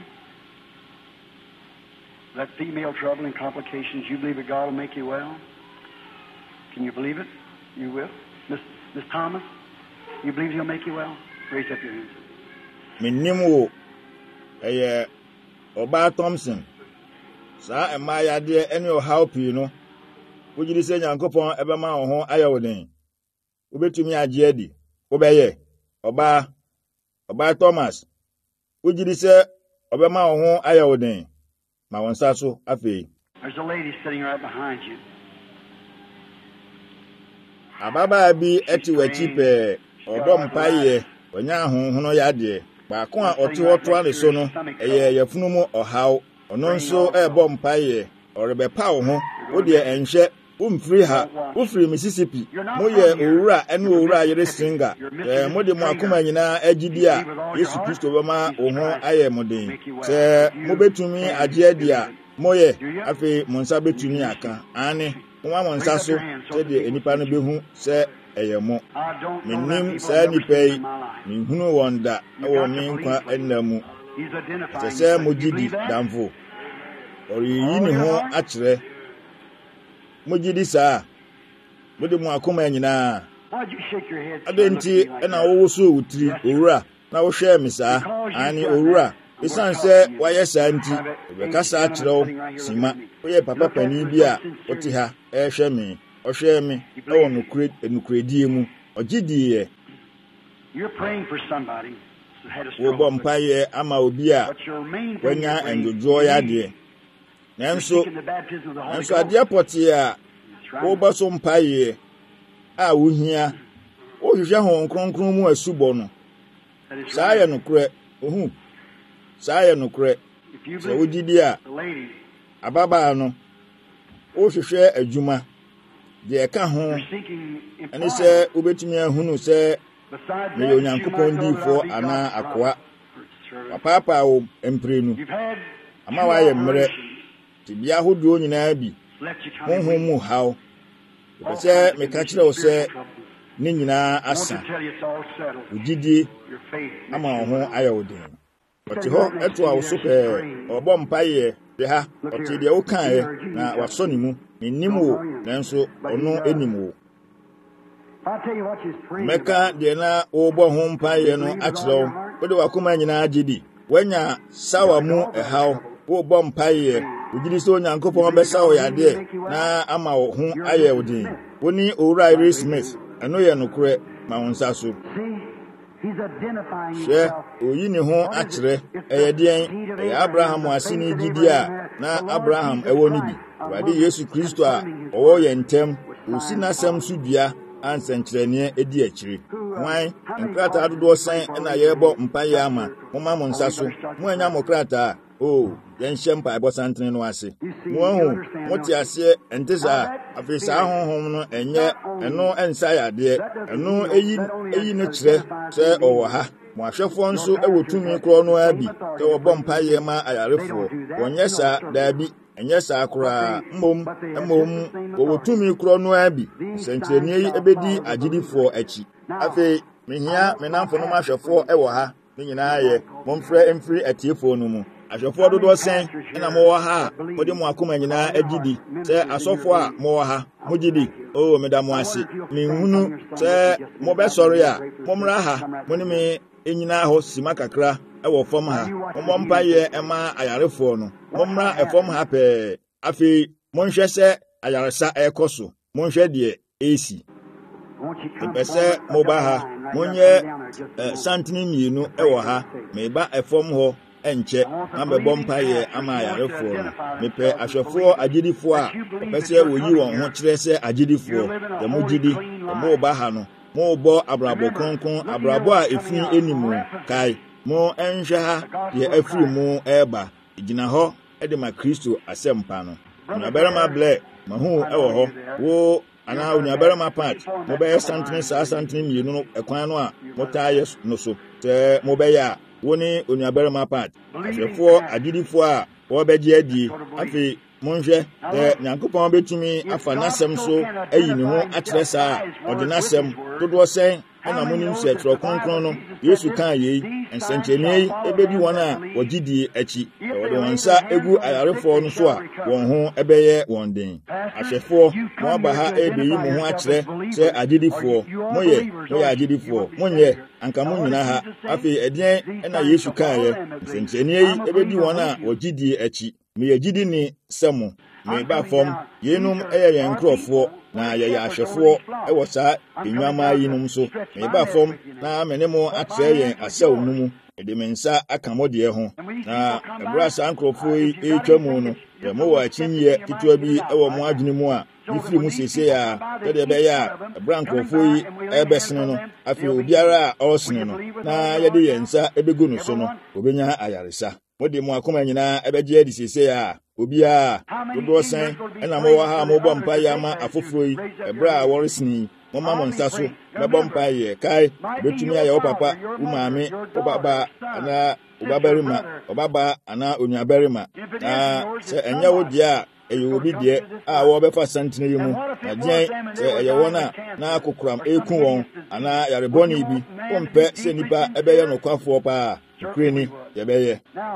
that female trouble and complications, you believe that God will make you well? Can you believe it? You will? Miss Thomas, you believe He'll make you well? Raise up your hands. Menim wo ɛyɛ Ɔbaa Thompson. Saa ɛmaa yadeɛ ɛne ɔhaw pii no. Wogyiri sɛ Nyankopɔn ɛbɛma wo ho ayɛ wo den. Wobɛtumi agye adi. Wobɛyɛ Ɔbaa Thomas. Wogyiri sɛ ɔbɛma wo ho ayɛ wo den. Ma wo nsa so afei. There's a lady sitting right behind you. Ababaa bi ɛte w'akyi pɛɛ. Ɔbɔ mpaeɛ. Ɔnya ahohono yadeɛ. Baako a ɔte hɔ toa ne so no ɛyɛ yɛfunu mu ɔhaw. Ɔno nso ɛbɔ mpaeɛ. Ɔrebɛpa wo ho. Wo deɛ ɛnhwɛ. Womfiri ha. Wofiri Mississippi. Moyɛ owura ɛne owura yere Stringa. Mode mo akoma nyinaa agyidi a Yesu Kristo bɛma wo ho ayɛ mo den. Sɛ mobɛtumi agye adi a moyɛ. Afei mo nsa bɛtumi aka. Ane moma mo nsa so sɛdeɛ enipa no bɛhu sɛ ɛyɛ mo. Menim saa nipa yi. Menhunu wɔn da ɛwɔ me nkwa ɛnna mu. Ɛsɛ sɛ mogye di damfo. Ɔreyi ne ho akyerɛ. Mogye di saa. Mode mo akoma nyinaa. Adɛn nti ɛna wowo so wo tiri owura na wohwɛ me saa. Ane owura. Ɛsiane sɛ wayɛ saa nti ɔbɛka saa kyerɛ wo sima. Woyɛ papa panin bi a wote ha ɛhwɛ me. Ɔhwɛ me ɛwɔ nukuredie mu. Ɔgye diiɛ. Wobɔ mpaeɛ ama obi a wanya ndwodwoɔ yadeɛ. Nanso adeɛ pɔtee a wobɔ so mpaeɛ a wohia wohwehwɛ ho nkronkron mu asubɔ no. Saa yɛ nokorɛ. Saa yɛ nokorɛ. Sɛ wogyidi a ababaa no wohwehwɛ adwuma deɛ ɛka ho ɛne sɛ wobɛtumi ahunu sɛ meyɛ Onyankopɔn diifoɔ anaa akoa. Wapaapaa wo mprenu ama wayɛ mmerɛ tibia ahodoɔ nyinaa bi honhom mu haw. Ɛpɛ sɛ meka kyerɛ wo sɛ ne nyinaa asa. Wogyidie ama wo ho ayɛ wo den. Ɔte hɔ ɛto a wo so pɛɛ. Ɔbɔ mpaeɛ de ha. Ɔte deɛ wokaeɛ na wasɔ ne mu. Mennim wo nanso ɔno anim wo. Mɛka deɛ na wobɔ ho mpaeɛ no akyerɛ wo. Wode wakoma nyinaa gye di. Wanya sawa mu ɛhaw. Wobɔ mpaeɛ. Wogyiri sɛ Onyankopɔn bɛsa wo yadeɛ na ama wo ho ayɛ wo den. Woni owura Ray Smith. Ɛno yɛ nokorɛ ma wo nsa so. Hwɛ oyi ne ho akyerɛ. Ɛyɛ deɛn? Ɛyɛ Abraham aseni gyidi a na Abraham ɛwɔ no bi. Awurade Yesu Kristo a ɔwɔ yɛn ntam. Osi n'asɛm so dua a nsɛnkyerɛnneɛ edi akyire. Hwan nkrataa dodoɔ sɛn ɛna yɛrebɔ mpaeɛ ama. Moma mo nsa so. Mo anya mo krataa. Yɛnhyɛ mpaebɔ santene no ase. Mo ahu mote aseɛ ɛnte saa. Afei saa honhom no ɛno ɛnsa yadeɛ. Ɛno eyi no kyerɛ sɛ ɔwɔ ha. Mo ahwɛfoɔ nso ɛwɔ tumi korɔ no ara bi sɛ wɔbɔ mpaeɛ ma ayarefoɔ. Wɔnyɛ saa daabi. Ɛnyɛ saa koraa. Mmom wɔwɔ tumi korɔ no ara bi. Nsɛnkyerɛnneɛ yi ɛbɛdi agyidifoɔ akyi. Afei mehia me namfonom ahwɛfoɔ ɛwɔ ha. Ne nyinaa yɛ momfrɛ mfiri atiefoɔ no mu. ahwɛfoɔ dodoɔ sɛn ɛna mowɔ ha a mode mo akoma nyinaa agyidi sɛ asɔfoɔ a mowɔ ha mogyidi o meda mo ase menhunu sɛ mobɛsɔre a mommra ha mo ne me ɛnyina hɔ sima kakra ɛwɔ fam ha mommɔ mpayɛ ɛma ayarefoɔ no mommra ɛfam ha pɛɛ afei monhwɛ sɛ ayaresa ɛkɔ so monhwɛ deɛ ɛsi ɛpɛ sɛ moba ha monyɛ santene mmienu ɛwɔ ha meba ɛfam hɔ ɛnkyɛ na mɛbɔ mpayɛ ama ayarefoɔ no mepɛ ahwɛfoɔ agyidifoɔ a ɔpɛ sɛ woyi wɔn ho kyerɛ sɛ agyidifoɔ sɛ mogyidi sɛ moba ha no mobɔ abrabɔ kronkron abrabɔ a ɛfiri animu kae mo ɛnhwɛ ha deɛ afiri mu ɛɛba gyina hɔ ɛde ma Kristo asɛmpa no onuabarima blɛ mahu ɛwɔ hɔ wo anaa onuabarima part mobɛyɛ santene saa santene mmienu no ɛkwan no a motaa yɛ no so sɛ mobɛyɛ a wo ne onuabarima part ahwɛfoɔ agyidifoɔ a wɔbɛgye adie afei monhwɛ sɛ Nyankopɔn bɛtumi afa n'asɛm so ayi ne ho akyerɛ saa ɔde n'asɛm dodoɔ sɛn ɛna monim sɛ Twerɛ Kronkron no Yesu kaa yei nsɛnkyerɛnne yi ɛbɛdi wɔn a wɔgyidie akyi wɔde wɔn nsa egu ayarefoɔ no so a wɔn ho ɛbɛyɛ wɔn den ahwɛfoɔ mo aba ha ɛbɛyi mo ho akyerɛ sɛ agyidifoɔ moyɛ agyidifoɔ monyɛ anka mo nyina ha afei ɛdeɛn ɛna Yesu kaayɛ nsɛnkyerɛnne yi ɛbɛdi wɔn a wɔgyidie akyi meyɛ gyidi ni sɛ mo meba fam yenum ɛyɛ yɛn nkurɔfoɔ na yɛyɛ ahwɛfoɔ ɛwɔ saa enwama yinom so meba fam na mene mo atrɛ yɛn asɛw no mu ɛde me nsa aka mo deɛ ho na ɛbra saa nkurɔfoɔ yi ɛtwa mu no yɛ mo wɔ akyinnyɛ ketewa bi ɛwɔ mo adwene mu a yifiri mu sese a tɛdeɛ bɛyɛ a ɛbra nkurɔfoɔ yi ɛbɛsene no afei obiara a ɔresene no na yɛde yɛn nsa ɛbɛgu no so no obɛnya ayaresa mode mo akoma nyinaa ɛbɛgye adi sese a obiara dodoɔ sɛn ɛna mowɔ ha mobɔ mpayɛ ama afoforo yi ɛberɛ a wɔresene moma mo nsa so mɛbɔ mpayɛ kae bɛtumi ayɛ wo papa wo maame wo baba anaa wo babarima ɔbaba anaa onuabarima na sɛ ɛnyɛ wo deɛ a ɛyɛ obi deɛ a wɔbɛfa santene yi mu na deɛn sɛ ɛyɛ wɔn a na kokoram ɛku wɔn anaa yarebɔne bi wompɛ sɛ nnipa ɛbɛyɛ nokwafoɔ paa nokure ni yɛbɛyɛ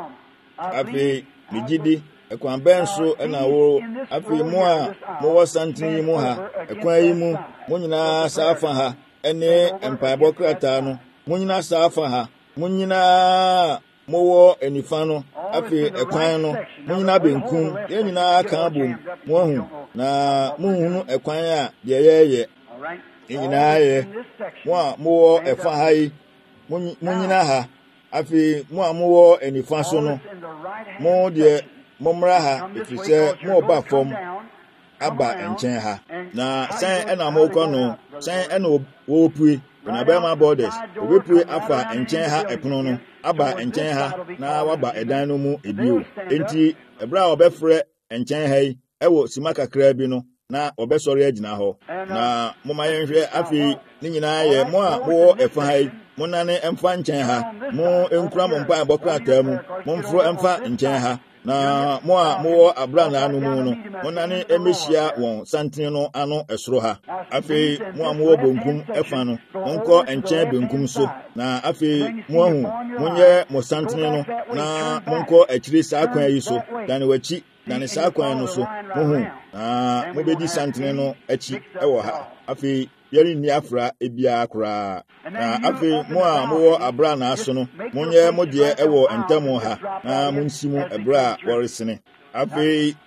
afei megyidi ɛkwan bɛn so ɛna wo afei mo a mowɔ santene yi mu ha ɛkwan yi mu mo nyinaa saa fa ha ɛne mpaebɔ krataa no mo nyinaa saa fa ha mo nyinaa mowɔ anifa no afei ɛkwan no mo nyinaa benkum yɛn nyinaa ka abom mo ahu na mohunu ɛkwan a deɛ yɛyɛ yɛn nyinaa yɛ mo a mowɔ ɛfa ha yi mo nyinaa ha afei mo a mowɔ anifa so no mo deɛ mommra ha ɛfiri sɛ moɔba fam aba nkyɛn ha na sɛn ɛna mokɔ no sɛn ɛna wɔpue onuabarima borders obɛpue afa nkyɛn ha ɛpono no aba nkyɛn ha na waba ɛdan no mu ebio enti ɛberɛ a ɔbɛfrɛ nkyɛn ha yi ɛwɔ sima kakra bi no na ɔbɛsɔre agyina hɔ na moma yɛnhwɛ afei ne nyinaa yɛ mo a mowɔ ɛfa ha yi mo nane ɛmfa nkyɛn ha mo ɛnkura mo mpaebɔ krataa mu momforo ɛmfa nkyɛn ha na mo a mowɔ abranaa no mu no mo nane ɛmɛhyia wɔn santene no ano ɛsoro ha afei mo a mowɔ bonkum ɛfa no monkɔ nkyɛn benkum so na afei mo ahu monyɛ mo santene no na monkɔ akyiri saa kwan yi so dane w'akyi dane saa kwan no so mohu na mobɛdi santene no akyi ɛwɔ ha afei yɛrenni afra ebiara koraa na afei mo a mowɔ abranaa so no monyɛ mo deɛ ɛwɔ ntam ha na monsi mu ɛberɛ a wɔresene afei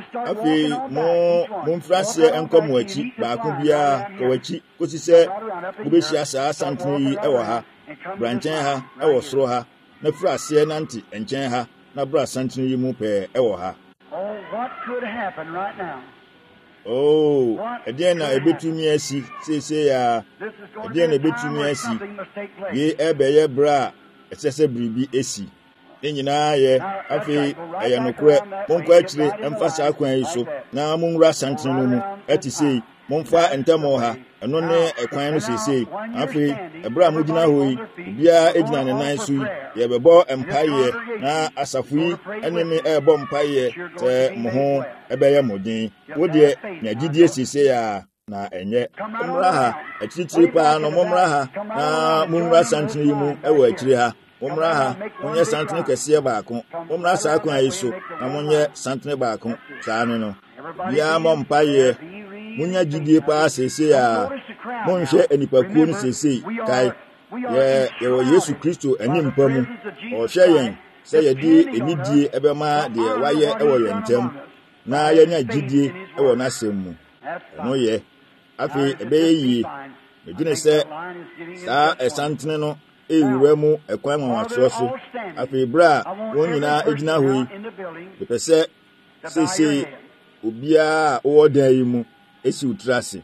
momfiri aseɛ nkɔ mo akyi baako biara kɔ w'akyi kosi sɛ mobɛhyia saa santene yi ɛwɔ ha bra nkyɛn ha ɛwɔ soro ha na firi aseɛ nante nkyɛn ha na bra santene yi mu pɛɛ ɛwɔ ha ɛdeɛn na ɛbɛtumi asi seesei a ɛdeɛn na ɛbɛtumi asi yei ɛbɛyɛ berɛ a ɛsɛ sɛ biribi asi ne nyinaa yɛ afei ɛyɛ nokorɛ monkɔ akyire ɛmfa saa kwan yi so na monwura santene no mu ɛte sei momfa ntam ha ɛno ne ɛkwan no seesei afei ɛberɛ a mogyina hɔ yi obiara gyina ne nan so yi yɛbɛbɔ mpayɛ na asafo yi ɛne me ɛbɔ mpayɛ sɛ mo ho ɛbɛyɛ mo den wo deɛ nyagidie seesei a na ɛnyɛ mommra ha akyirikyiri paa no mommra ha na monwura santene yi mu ɛwɔ akyire ha mommra ha monyɛ santene kɛseɛ baako mommra saa kwan yi so na monyɛ santene baako saa ne no biara mɔ mpaeɛ munya gyidie paa seesei a monhwɛ anipakuo no seesei kae yɛwɔ Yesu Kristo anim pa mu ɔhwɛ yɛn sɛ yɛde enidie ɛbɛma deɛ wayɛ ɛwɔ yɛn ntam na yɛnya gyidie ɛwɔ n'asɛm mu ɛno yɛ afei ɛbɛyɛ yie megyene sɛ saa ɛsantene no ɛwura mu ɛkwan nwanwasoɔ so afei berɛ a wɔn nyinaa egyina hɔ yi mepɛ sɛ seesei obiara a ɔwɔ dan yi mu esi utira ase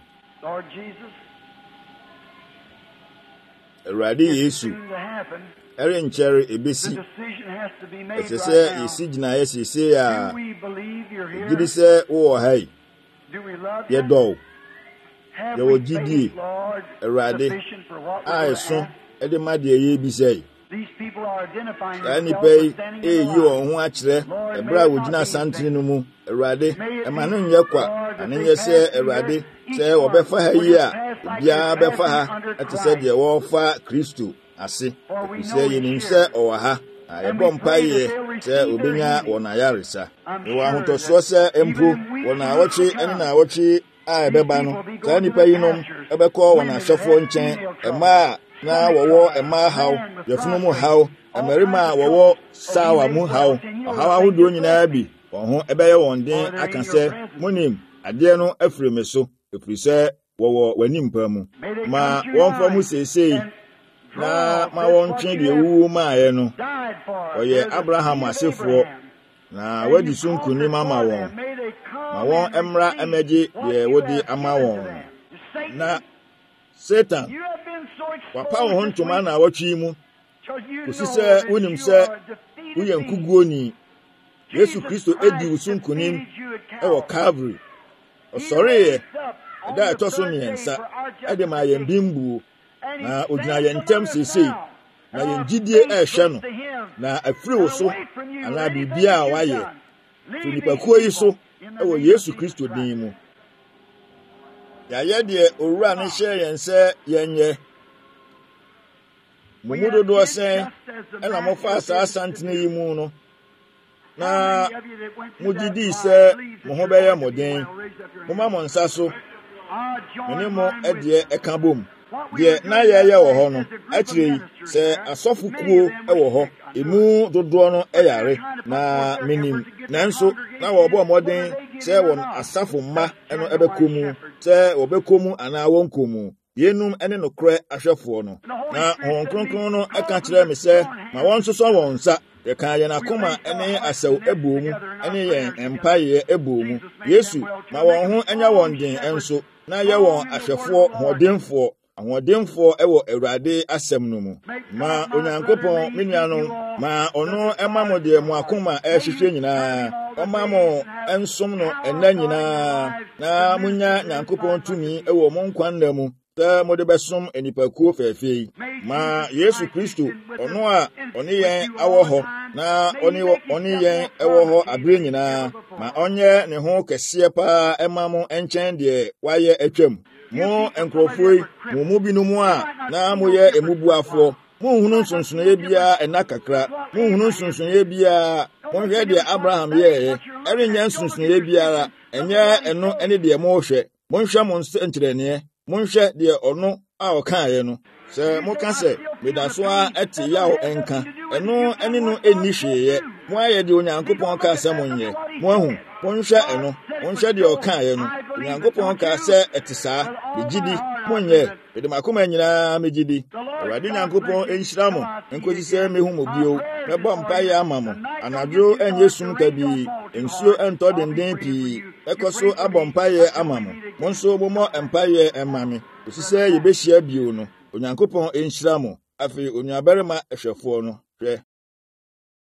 Awurade Yesu ɛrenkyɛre ebesi ɛsɛ sɛ yɛsi gyinaeɛ seesei a gyidi sɛ wowɔ ha yi yɛdɔw yɛwɔ gyidie Awurade a ɛso ɛde ma deɛ yɛbisa yi saa nnipa yi ɛyi wɔn ho akyerɛ ɛberɛ a wɔgyina santene no mu Awurade ɛma no nyɛ kwa ɛno nyɛ sɛ Awurade sɛ wɔbɛfa ha yi a obiara bɛfa ha ɛte sɛ deɛ wɔrefa Kristo ase ɛfisɛ yɛnim sɛ ɔwɔ ha a yɛbɔ mpaeɛ sɛ obenya wɔn ayaresa yɛwɔ ahotɔsoɔ sɛ mpo wɔn awɔkye ɛne n'awɔkye a ɛbɛba no saa nnipa yi nom ɛbɛkɔ wɔn ahyɛfoɔ nkyɛn ɛmaa na wɔwɔ ɛmaa haw yɛfunu mu haw mmarima a wɔwɔ sawa mu haw ɔhaw ahodoɔ nyinaa bi wɔn ho ɛbɛyɛ wɔn den aka sɛ monim adeɛ no afiri me so ɛfiri sɛ wɔwɔ w'anim pa mu ma wɔmfa mu seesei na ma wɔntwe deɛ wuwu maayɛ no ɔyɛ Abraham asefoɔ na wadi so nkonim ama wɔn ma wɔn mmra mmɛgye deɛ wodi ama wɔn na Satan wapa wo ho ntoma na awɔtwe mu kòsi sɛ wonim sɛ woyɛ nkuguoni Yesu Kristo edi wo so nkonim ɛwɔ Calvary ɔsɔreeɛ ɛda a ɛtɔ so mmiɛnsa ɛde ma yɛn bimbuo na ogyina yɛn ntam seesei na yɛn gyidie ɛɛhwɛ no na afiri wo so anaa biribiara a wayɛ to nipakuo yi so ɛwɔ Yesu Kristo din mu yɛayɛ deɛ owura no hyɛ yɛn sɛ yɛnyɛ mo mu dodoɔ sɛn ɛna mofa saa santene yi mu no na mogyidii sɛ mo ho bɛyɛ mo den moma mo nsa so mene mo ɛdeɛ ɛka bom deɛ na yɛyɛ wɔ hɔ no akyire yi sɛ asɔfokuo ɛwɔ hɔ emu dodoɔ no ɛyare na menim nanso na wɔbɔ mmɔden sɛ wɔn asafo mma ɛno ɛbɛkɔ mu sɛ wɔbɛkɔ mu anaa wɔnkɔ mu yenum ɛne nokorɛ ahwɛfoɔ no na Honhom Kronkron no ɛka kyerɛ me sɛ ma wɔn nsosɔ wɔn nsa yɛka yɛn akoma ɛne asɛw ɛbɔ mu ɛne yɛn mpaeɛ ɛbɔ mu Yesu ma wɔn ho ɛnyɛ wɔn den ɛnso na yɛ wɔn ahwɛfoɔ ahoɔdenfoɔ ɛwɔ Awurade asɛm no mu ma Onyankopɔn me nuanom ma ɔno ɛma mo deɛ mo akoma ɛhwehwɛ nyinaa ɔma mo ɛnsom no ɛnna nyinaa na munya Nyankopɔn tumi ɛwɔ mo nkwanna mu sɛ mode bɛsom anipakuo fɛɛfɛɛ ma Yesu Kristo ɔno a ɔne yɛn awɔ hɔ na ɔne yɛn ɛwɔ hɔ abere nyinaa ma ɔnyɛ ne ho kɛseɛ paa ɛma mo nkyɛn deɛ wayɛ atwam mo nkurɔfoɔ yi mo mu binom a na moyɛ emubuafoɔ monhunu nsonsonoeɛ biara ɛna kakra monhunu nsonsonoeɛ biara monhwɛ deɛ Abraham yɛeɛ ɛrenyɛ nsonsonoeɛ biara ɛnyɛ ɛno ɛne deɛ mohwɛ monhwɛ mo nsɛnkyerɛnneɛ monhwɛ deɛ ɔno a ɔkaeɛ no sɛ moka sɛ meda so a ɛte yaw ɛnka ɛno ɛne no ɛnni hweeɛ mo ayɛ deɛ Onyankopɔn kaa sɛ monyɛ mo ahu monhwɛ ɛno monhwɛ deɛ ɔkaeɛ no Onyankopɔn kaa sɛ ɛte saa megyidi monyɛ mede makoma nyinaa megyidi Awurade Nyankopɔn ɛnhyira mo nkosi sɛ mehu mo bio mɛbɔ mpaeɛ ama mo anadwo ɛnyɛ sum kabii nsuo ɛntɔ denden pii ɛkɔ so abɔ mpaeɛ ama mo mo nso mommɔ mpaeɛ ɛma me kosi sɛ yɛbɛhyia bio no Onyankopɔn ɛnhyira mo afei onuabarima ɛhwɛfoɔ no hwɛ